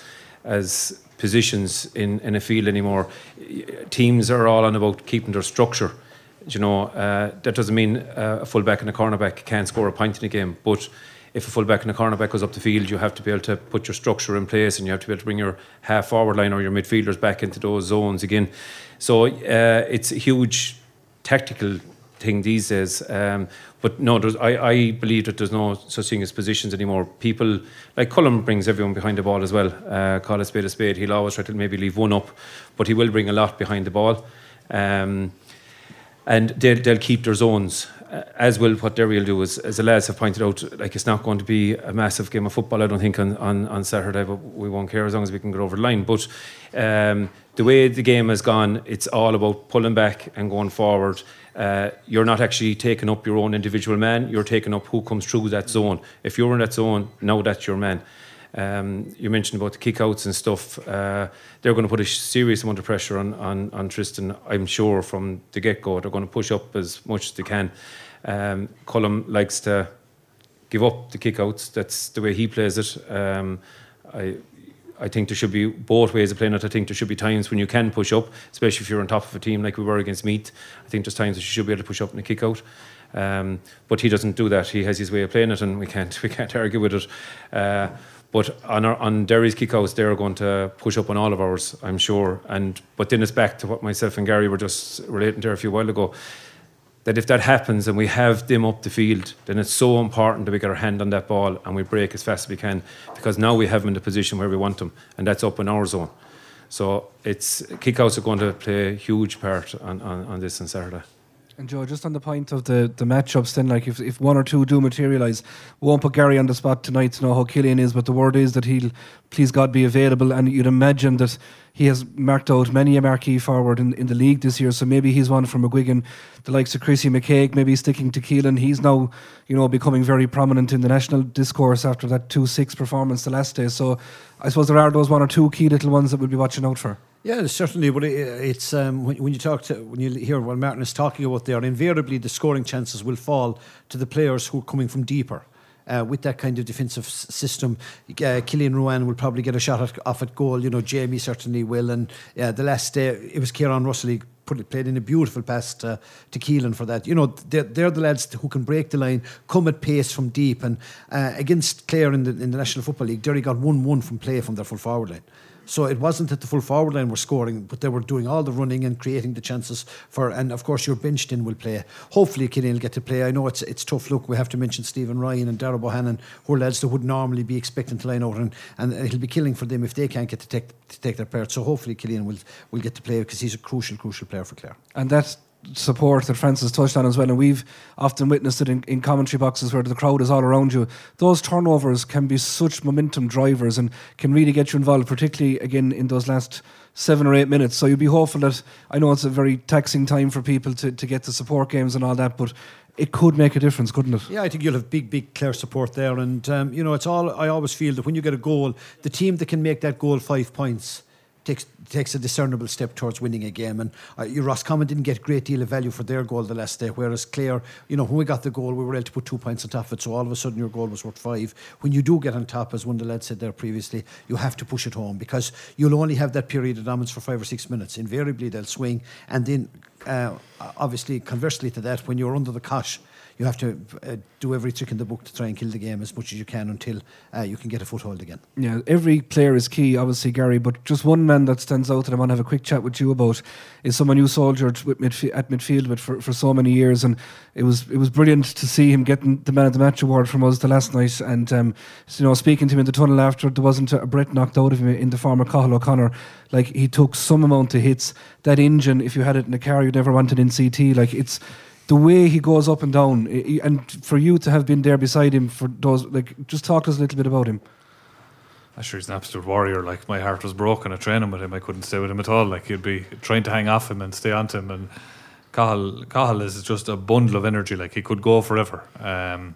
as positions in, in a field anymore. Teams are all on about keeping their structure. You know, uh, that doesn't mean uh, a fullback and a cornerback can't score a point in a game, but if a fullback and a cornerback goes up the field, you have to be able to put your structure in place, and you have to be able to bring your half forward line or your midfielders back into those zones again. So uh, it's a huge tactical thing these days. Um, but no, there's, I, I believe that there's no such thing as positions anymore. People, like Cullum brings everyone behind the ball as well. Uh, call a spade a spade. He'll always try to maybe leave one up, but he will bring a lot behind the ball. Um, and they'll, they'll keep their zones, uh, as will what Derry will do. As, as the lads have pointed out, like, it's not going to be a massive game of football, I don't think, on, on, on Saturday, but we won't care as long as we can get over the line. But um, the way the game has gone, it's all about pulling back and going forward. Uh, you're not actually taking up your own individual man, you're taking up who comes through that zone. If you're in that zone, now that's your man. Um, you mentioned about the kickouts and stuff. Uh, they're going to put a serious amount of pressure on, on, on Tristan, I'm sure, from the get-go. They're going to push up as much as they can. Um, Cullum likes to give up the kickouts. That's the way he plays it. Um, I I think there should be both ways of playing it. I think there should be times when you can push up, especially if you're on top of a team like we were against Meath. I think there's times that you should be able to push up in a kick out. Um, but he doesn't do that. He has his way of playing it, and we can't we can't argue with it. Uh, but on our, on Derry's kickouts, they're going to push up on all of ours, I'm sure. And but then it's back to what myself and Gary were just relating to a few while ago. That if that happens and we have them up the field, then it's so important that we get our hand on that ball and we break as fast as we can, because now we have them in the position where we want them, and that's up in our zone. So it's kickouts are going to play a huge part on, on, on this on Saturday. And Joe, just on the point of the, the matchups then, like if, if one or two do materialise, we won't put Gary on the spot tonight to know how Killian is, but the word is that he'll, please God, be available, and you'd imagine that he has marked out many a marquee forward in, in the league this year, so maybe he's one for McGuigan, the likes of Chrissy McCaig, maybe sticking to Keelan. He's now, you know, becoming very prominent in the national discourse after that two six performance the last day, so I suppose there are those one or two key little ones that we'll be watching out for. Yeah, certainly. But it's um, when, when you talk to when you hear what Martin is talking about there, invariably the scoring chances will fall to the players who are coming from deeper. Uh, with that kind of defensive s- system, uh, Killian Ruane will probably get a shot at, off at goal. You know, Jamie certainly will. And uh, the last day it was Kieran Russell. He put it, played in a beautiful pass to, to Keelan for that. You know, they're, they're the lads who can break the line, come at pace from deep. And uh, against Clare in the in the National Football League, Derry got one one from play from their full forward line. So it wasn't that the full forward line were scoring, but they were doing all the running and creating the chances for. And of course, your benched in will play. Hopefully, Killian will get to play. I know it's it's tough. Look, we have to mention Stephen Ryan and Darragh Bohannon, who are lads that would normally be expecting to line out, and, and it'll be killing for them if they can't get to take to take their part. So hopefully, Killian will will get to play, because he's a crucial, crucial player for Clare. And that support that Francis touched on as well, and we've often witnessed it in, in commentary boxes where the crowd is all around you. Those turnovers can be such momentum drivers and can really get you involved, particularly again in those last seven or eight minutes. So you'd be hopeful that, I know it's a very taxing time for people to, to get to support games and all that, but it could make a difference, couldn't it? Yeah, I think you'll have big, big Clare support there. And, um, you know, it's all, I always feel that when you get a goal, the team that can make that goal five points takes takes a discernible step towards winning a game. And uh, Roscommon didn't get a great deal of value for their goal the last day, whereas Clare, you know, when we got the goal, we were able to put two points on top of it, so all of a sudden your goal was worth five. When you do get on top, as one of the lads said there previously, you have to push it home, because you'll only have that period of dominance for five or six minutes. Invariably they'll swing, and then uh, obviously conversely to that, when you're under the cosh, you have to uh, do every trick in the book to try and kill the game as much as you can until uh, you can get a foothold again. Yeah, every player is key, obviously, Gary, but just one man that stands out that I want to have a quick chat with you about is someone you soldiered with midf- at midfield with for, for so many years, and it was it was brilliant to see him getting the Man of the Match award from us the last night. And um, you know, speaking to him in the tunnel after, there wasn't a breath knocked out of him in the former Cathal O'Connor. Like, he took some amount of hits. That engine, if you had it in a car, you'd never want it in C T. Like, it's the way he goes up and down, and for you to have been there beside him for those, like, just talk to us a little bit about him. I'm sure he's an absolute warrior. Like, my heart was broken at training with him. I couldn't stay with him at all. Like, you'd be trying to hang off him and stay on to him. And Cathal, Cathal is just a bundle of energy. Like, he could go forever. Um,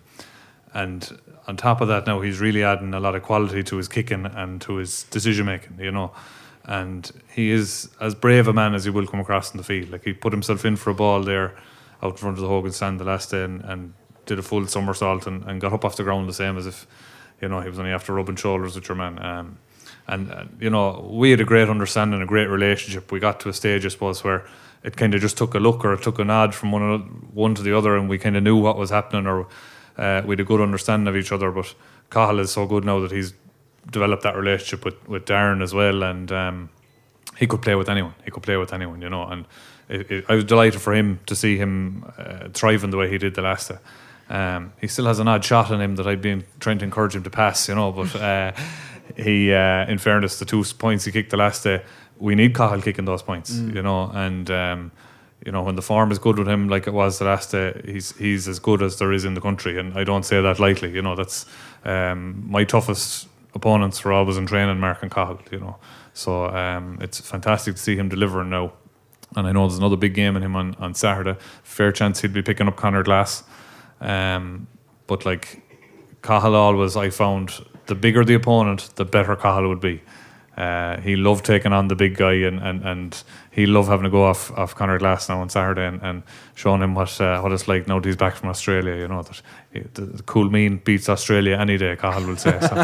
and on top of that, now he's really adding a lot of quality to his kicking and to his decision making, you know. And he is as brave a man as you will come across in the field. Like, he put himself in for a ball there out in front of the Hogan stand the last day, and, and did a full somersault and, and got up off the ground the same as if, you know, he was only after rubbing shoulders with your man. Um, and, uh, you know, we had a great understanding, a great relationship. We got to a stage, I suppose, where it kind of just took a look or it took a nod from one, one to the other, and we kind of knew what was happening, or uh, we had a good understanding of each other. But Cathal is so good now that he's developed that relationship with, with Darren as well, and um, he could play with anyone. He could play with anyone, you know, and It, it, I was delighted for him to see him uh, thriving the way he did the last day. Um, he still has an odd shot in him that I've been trying to encourage him to pass, you know. But uh, he, uh, in fairness, the two points he kicked the last day, we need Cathal kicking those points, mm. you know. And um, you know, when the form is good with him, like it was the last day, he's he's as good as there is in the country, and I don't say that lightly. You know, that's um, my toughest opponents were always in training, Mark and Cathal, you know. So um, it's fantastic to see him delivering now. And I know there's another big game in him on, on Saturday. Fair chance he'd be picking up Conor Glass. Um, but like, Cathal always, I found, the bigger the opponent, the better Cathal would be. Uh, he loved taking on the big guy, and, and, and he loved having to go off, off Conor Glass now on Saturday, and, and showing him what uh, what it's like now that he's back from Australia. You know, that he, the, the cool mean beats Australia any day, Cathal will say. So,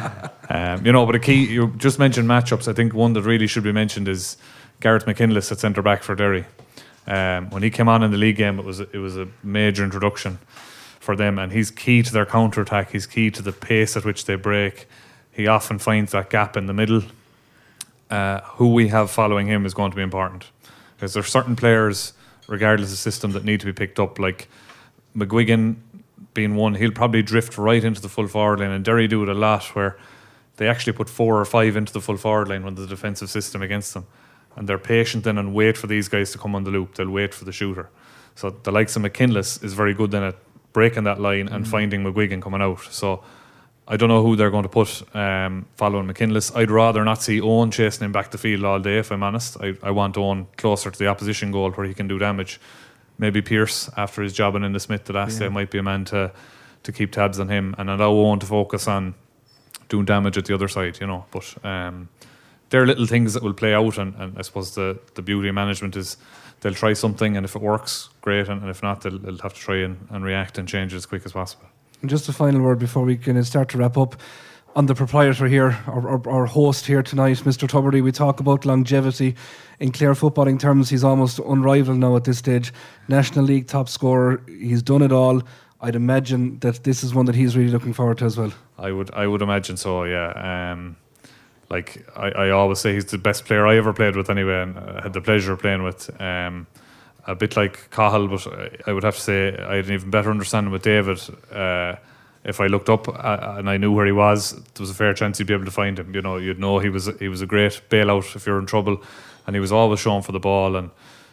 um, you know, but a key, you just mentioned matchups. I think one that really should be mentioned is Gareth McKinless at centre back for Derry. Um, when he came on in the league game, it was it was a major introduction for them, and he's key to their counter attack. He's key to the pace at which they break. He often finds that gap in the middle. Uh, who we have following him is going to be important, because there are certain players, regardless of system, that need to be picked up. Like McGuigan being one, he'll probably drift right into the full forward line, and Derry do it a lot, where they actually put four or five into the full forward line when there's a defensive system against them. And they're patient then and wait for these guys to come on the loop. They'll wait for the shooter. So the likes of McKinless is very good then at breaking that line mm-hmm. and finding McGuigan coming out. So I don't know who they're going to put um, following McKinless. I'd rather not see Owen chasing him back the field all day, if I'm honest. I, I want Owen closer to the opposition goal where he can do damage. Maybe Pearce, after his jobbing in the Smith the last yeah. day, might be a man to, to keep tabs on him and allow Owen to focus on doing damage at the other side, you know. But um, they're little things that will play out, and, and I suppose the, the beauty of management is they'll try something, and if it works, great, and, and if not, they'll, they'll have to try and, and react and change it as quick as possible. And just a final word before we can start to wrap up on the proprietor here, our, our, our host here tonight, Mister Tubridy. We talk about longevity in Clare footballing terms. He's almost unrivaled now at this stage. National League top scorer. He's done it all. I'd imagine that this is one that he's really looking forward to as well. I would, I would imagine so. Yeah. Um, Like I, I always say, he's the best player I ever played with anyway, and I had the pleasure of playing with. Um, a bit like Cathal, but I would have to say I had an even better understanding with David. Uh, if I looked up uh, and I knew where he was, there was a fair chance you'd be able to find him. You know, you'd know he was he was a great bailout if you're in trouble, and he was always showing for the ball. And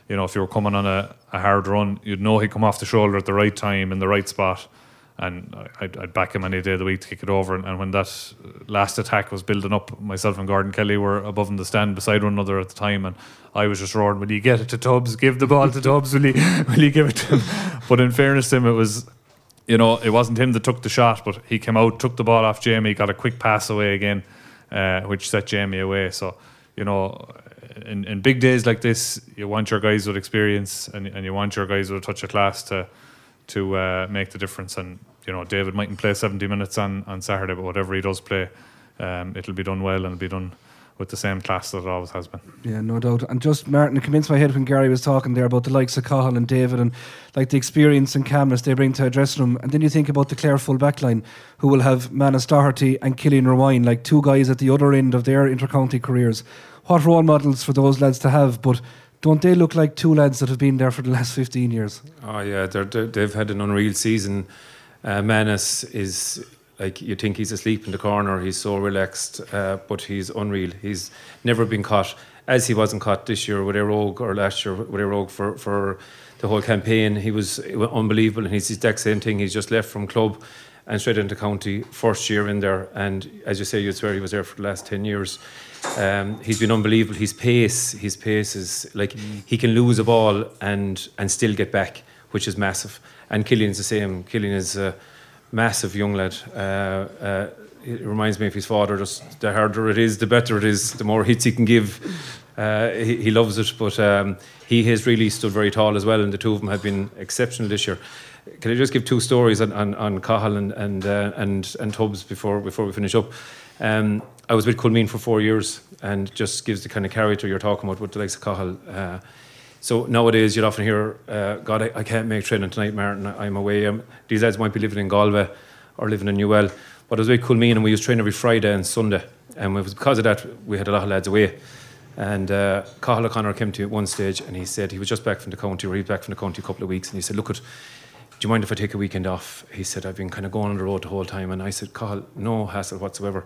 you know, if you were coming on a, a hard run, you'd know he'd come off the shoulder at the right time in the right spot, and I'd, I'd back him any day of the week to kick it over. And, and when that last attack was building up, myself and Gordon Kelly were above in the stand beside one another at the time, and I was just roaring, will you get it to Tubbs? Give the ball to Tubbs, will you, will you give it to him? But in fairness to him, it was, you know, it wasn't him that took the shot, but he came out, took the ball off Jamie, got a quick pass away again, uh, which set Jamie away. So, you know, in, in big days like this, you want your guys with experience, and, and you want your guys with a touch of class to to uh, make the difference. And, you know, David mightn't play seventy minutes on, on Saturday, but whatever he does play, um, it'll be done well, and it'll be done with the same class that it always has been. Yeah, no doubt. And just, Martin, it came into my head when Gary was talking there about the likes of Cahill and David, and like the experience and calmness they bring to a dressing room. And then you think about the Clare full back line, who will have Manus Doherty and Killian Irwine, like two guys at the other end of their inter-county careers. What role models for those lads to have, but don't they look like two lads that have been there for the last fifteen years? Oh yeah, they're, they're, they've had an unreal season. Uh, Manus is, like, you think he's asleep in the corner, he's so relaxed, uh, but he's unreal. He's never been caught, as he wasn't caught this year with Éireog, or last year with Éireog for, for the whole campaign. He was unbelievable, and he's the exact same thing. He's just left from club and straight into county, first year in there, and as you say, you'd swear he was there for the last ten years. Um, he's been unbelievable. His pace, his pace is like, mm. he can lose a ball and and still get back, which is massive. And Killian's the same. Killian is a massive young lad. Uh, uh, it reminds me of his father. Just the harder it is, the better it is. The more hits he can give, uh, he, he loves it. But um, he has really stood very tall as well, and the two of them have been exceptional this year. Can I just give two stories on on, on Cahill and and, uh, and and Tubbs before before we finish up? Um, I was with Culmeen for four years, and just gives the kind of character you're talking about with the likes of Cahill. Uh, so nowadays you'd often hear, uh, God, I, I can't make training tonight, Martin, I'm away. Um, these lads might be living in Galway or living in Newell. But I was with Culmeen, and we used to train every Friday and Sunday. And it was because of that we had a lot of lads away. And uh, Cahill O'Connor came to me at one stage, and he said he was just back from the county, or he was back from the county a couple of weeks, and he said, look, at, do you mind if I take a weekend off? He said, I've been kind of going on the road the whole time. And I said, Cahill, no hassle whatsoever.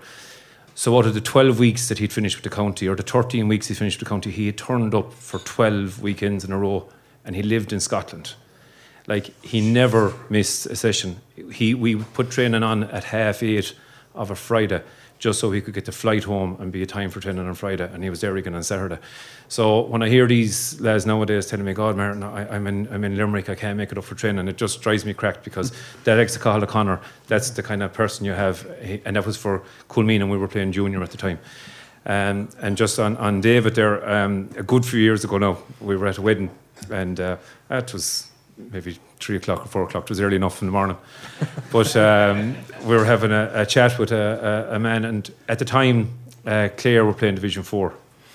So out of the twelve weeks that he'd finished with the county, or the thirteen weeks he finished with the county, he had turned up for twelve weekends in a row, and he lived in Scotland. Like, he never missed a session. He we put training on at half eight of a Friday, just so he could get the flight home and be a time for training on Friday, and he was there again on Saturday. So when I hear these lads nowadays telling me, God, Martin, I, I'm in I'm in Limerick, I can't make it up for training, it just drives me cracked, because that ex Cahill O'Connor, that's the kind of person you have, and that was for Culmeen, and we were playing junior at the time. Um, and just on, on David there, um, a good few years ago now, we were at a wedding, and uh, that was maybe three o'clock or four o'clock. It was early enough in the morning. But um, we were having a, a chat with a, a, a man, and at the time, uh, Clare were playing Division Four,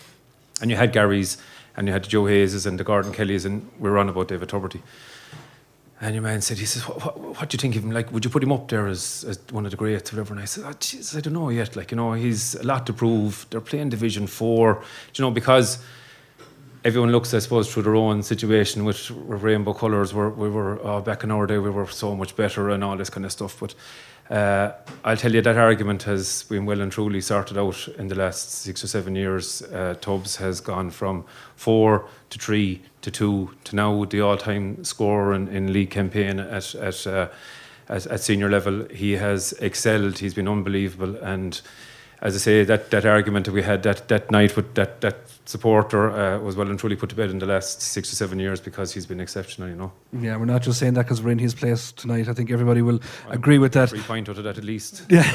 and you had Gary's, and you had the Joe Hayeses and the Gordon Kellys, and we were on about David Tubridy. And your man said, he says, what, what, what do you think of him? Like, would you put him up there as, as one of the greats or whatever? And I said, oh, Jesus, I don't know yet. Like, you know, he's a lot to prove. They're playing Division Four, you know, because everyone looks, I suppose, through their own situation with, with rainbow colours. We're, we were, oh, back in our day, we were so much better and all this kind of stuff. But uh, I'll tell you, that argument has been well and truly sorted out in the last six or seven years. Uh, Tubbs has gone from four to three to two to now the all-time scorer in, in league campaign at at, uh, at at senior level. He has excelled. He's been unbelievable. And as I say, that, that argument that we had that, that night with that, that supporter uh, was well and truly put to bed in the last six or seven years, because he's been exceptional, you know. Yeah, we're not just saying that because we're in his place tonight. I think everybody will well, agree with that. Three point out of that at least. Yeah.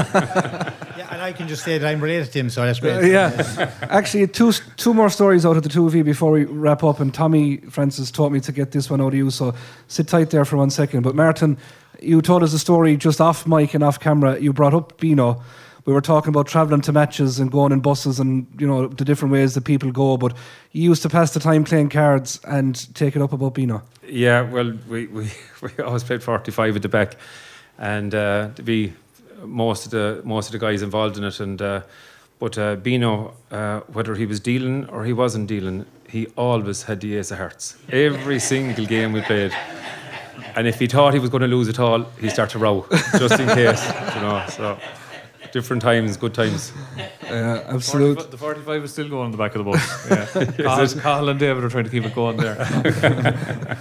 Yeah, and I can just say that I'm related to him, so that's great. Uh, yeah. Actually, two two more stories out of the two of you before we wrap up. And Tommy Francis taught me to get this one out of you, so sit tight there for one second. But Martin, you told us a story just off mic and off camera. You brought up Beano. We were talking about travelling to matches and going in buses and, you know, the different ways that people go, but you used to pass the time playing cards and take it up about Beano. Yeah, well, we, we, we always played forty-five at the back, and uh, to be most of the most of the guys involved in it. And uh, but uh, Beano, uh, whether he was dealing or he wasn't dealing, he always had the ace of hearts every single game we played. And if he thought he was going to lose at all, he'd start to row just in case, you know. So. different times, good times. Yeah, absolutely. The forty-five is still going on the back of the bus. Yeah. Carl, Carl and David are trying to keep it going there.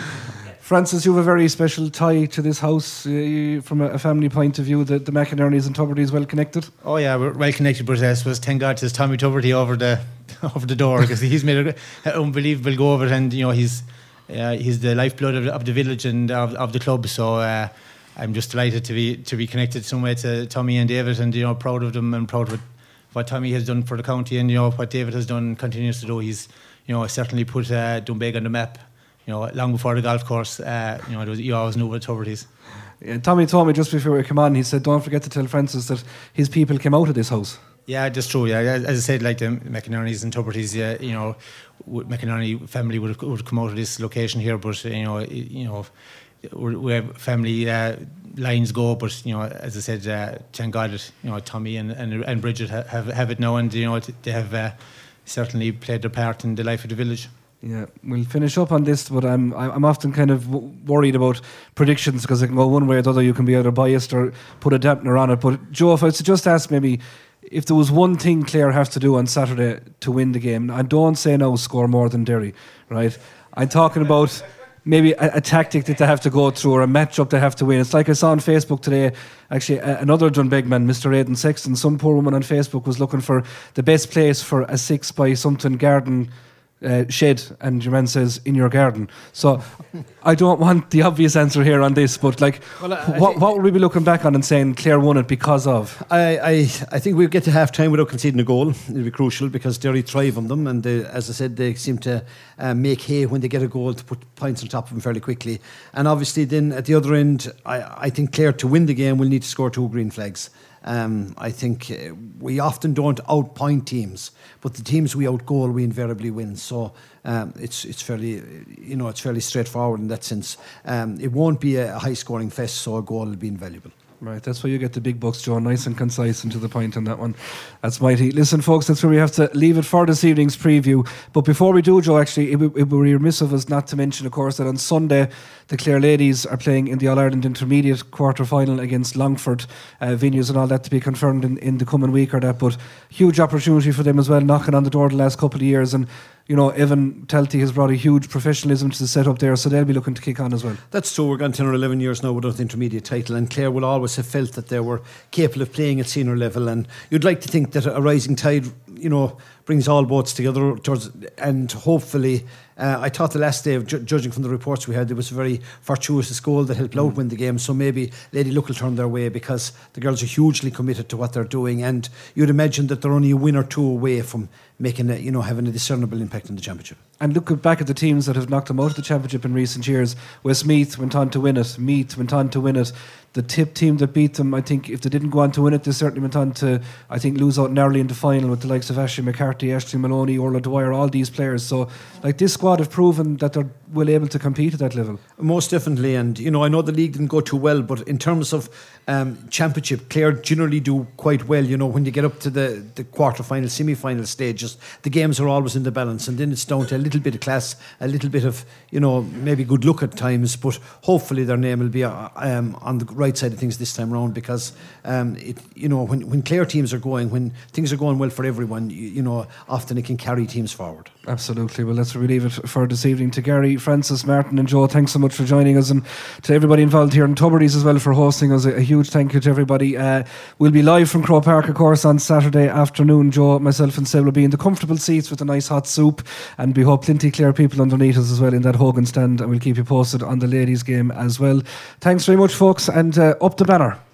Francis, you have a very special tie to this house uh, you, from a, a family point of view. The, the McInerney's and Tuberty's well connected. Oh yeah, we're well connected, but I suppose thank God there's Tommy Tuberty over the over the door, because he's made an unbelievable go of it, and you know he's uh, he's the lifeblood of, of the village and of, of the club. So uh, I'm just delighted to be to be connected some way to Tommy and David, and you know proud of them and proud of what Tommy has done for the county, and you know what David has done and continues to do. He's you know certainly put uh, Doonbeg on the map. You know, long before the golf course, uh, you know, there was, you always knew what Tuberty's. Yeah, Tommy told me just before we come on, he said, don't forget to tell Francis that his people came out of this house. Yeah, that's true. Yeah, as I said, like the McInerney's and Tuberty's, yeah, you know, McInerney family would have, would have come out of this location here, but you know, you know, where family uh, lines go. But you know, as I said, uh, thank God that you know Tommy and and, and Bridget have have it now, and you know they have uh, certainly played their part in the life of the village. Yeah, we'll finish up on this, but I'm I'm often kind of w- worried about predictions, because it can go one way or the other. You can be either biased or put a dampener on it. But Joe, if I was to just ask, maybe if there was one thing Clare has to do on Saturday to win the game, and don't say no, score more than Derry, right? I'm talking about maybe a, a tactic that they have to go through, or a matchup they have to win. It's like I saw on Facebook today, actually, a, another Doonbeg man, Mister Aidan Sexton, some poor woman on Facebook was looking for the best place for a six by something garden Uh, shed, and your man says in your garden. So I don't want the obvious answer here on this, but like well, I, what, what would we be looking back on and saying Clare won it because of? I, I, I think we'll get to half time without conceding a goal. It'll be crucial, because Derry thrive on them, and they, as I said, they seem to uh, make hay when they get a goal to put points on top of them fairly quickly. And obviously then at the other end, I, I think Clare, to win the game, will need to score two green flags. Um, I think uh, we often don't outpoint teams, but the teams we outgoal, we invariably win. So um, it's it's fairly, you know, it's fairly straightforward in that sense. Um, it won't be a high scoring fest, so a goal will be invaluable. Right, that's why you get the big bucks, Joe. Nice and concise and to the point on that one. That's mighty. Listen, folks, that's where we have to leave it for this evening's preview. But before we do, Joe, actually, it would, it would be remiss of us not to mention, of course, that on Sunday, the Clare ladies are playing in the All-Ireland Intermediate quarter-final against Longford. Uh, venues and all that to be confirmed in, in the coming week or that. But huge opportunity for them as well, knocking on the door the last couple of years. And you know, Evan Telty has brought a huge professionalism to the setup there, so they'll be looking to kick on as well. That's true. We're gone ten or eleven years now without the intermediate title, and Clare will always have felt that they were capable of playing at senior level, and you'd like to think that a rising tide, you know, brings all boats together towards, and hopefully uh, I thought the last day of ju- judging from the reports we had, there was a very fortuitous goal that helped Louth win the game, so maybe Lady Luck will turn their way, because the girls are hugely committed to what they're doing, and you'd imagine that they're only a win or two away from making a, you know, having a discernible impact in the championship. And look back at the teams that have knocked them out of the championship in recent years. Westmeath went on to win it. Meath went on to win it. The Tip team that beat them, I think if they didn't go on to win it, they certainly went on to, I think, lose out narrowly in the final with the likes of Ashley McCarthy, Ashley Maloney, Orla Dwyer, all these players. So like this squad have proven that they're well able to compete at that level. Most definitely. And you know, I know the league didn't go too well, but in terms of um, championship, Clare generally do quite well. You know, when you get up to the, the quarter-final, semi-final stages, the games are always in the balance, and then it's down to a little bit of class, a little bit of, you know, maybe good luck at times, but hopefully their name will be uh, um, on the right side of things this time around, because um, it, you know, when, when Clare teams are going, when things are going well for everyone, you, you know, often it can carry teams forward. Absolutely. Well, let's leave it for this evening. To Gary, Francis, Martin and Joe, thanks so much for joining us, and to everybody involved here in Tuberty's as well for hosting us. A, a huge thank you to everybody. Uh, we'll be live from Croke Park, of course, on Saturday afternoon. Joe, myself and Seb will be in the comfortable seats with a nice hot soup, and we hope plenty Clare people underneath us as well in that Hogan stand, and we'll keep you posted on the ladies game as well. Thanks very much, folks, and uh, up the banner.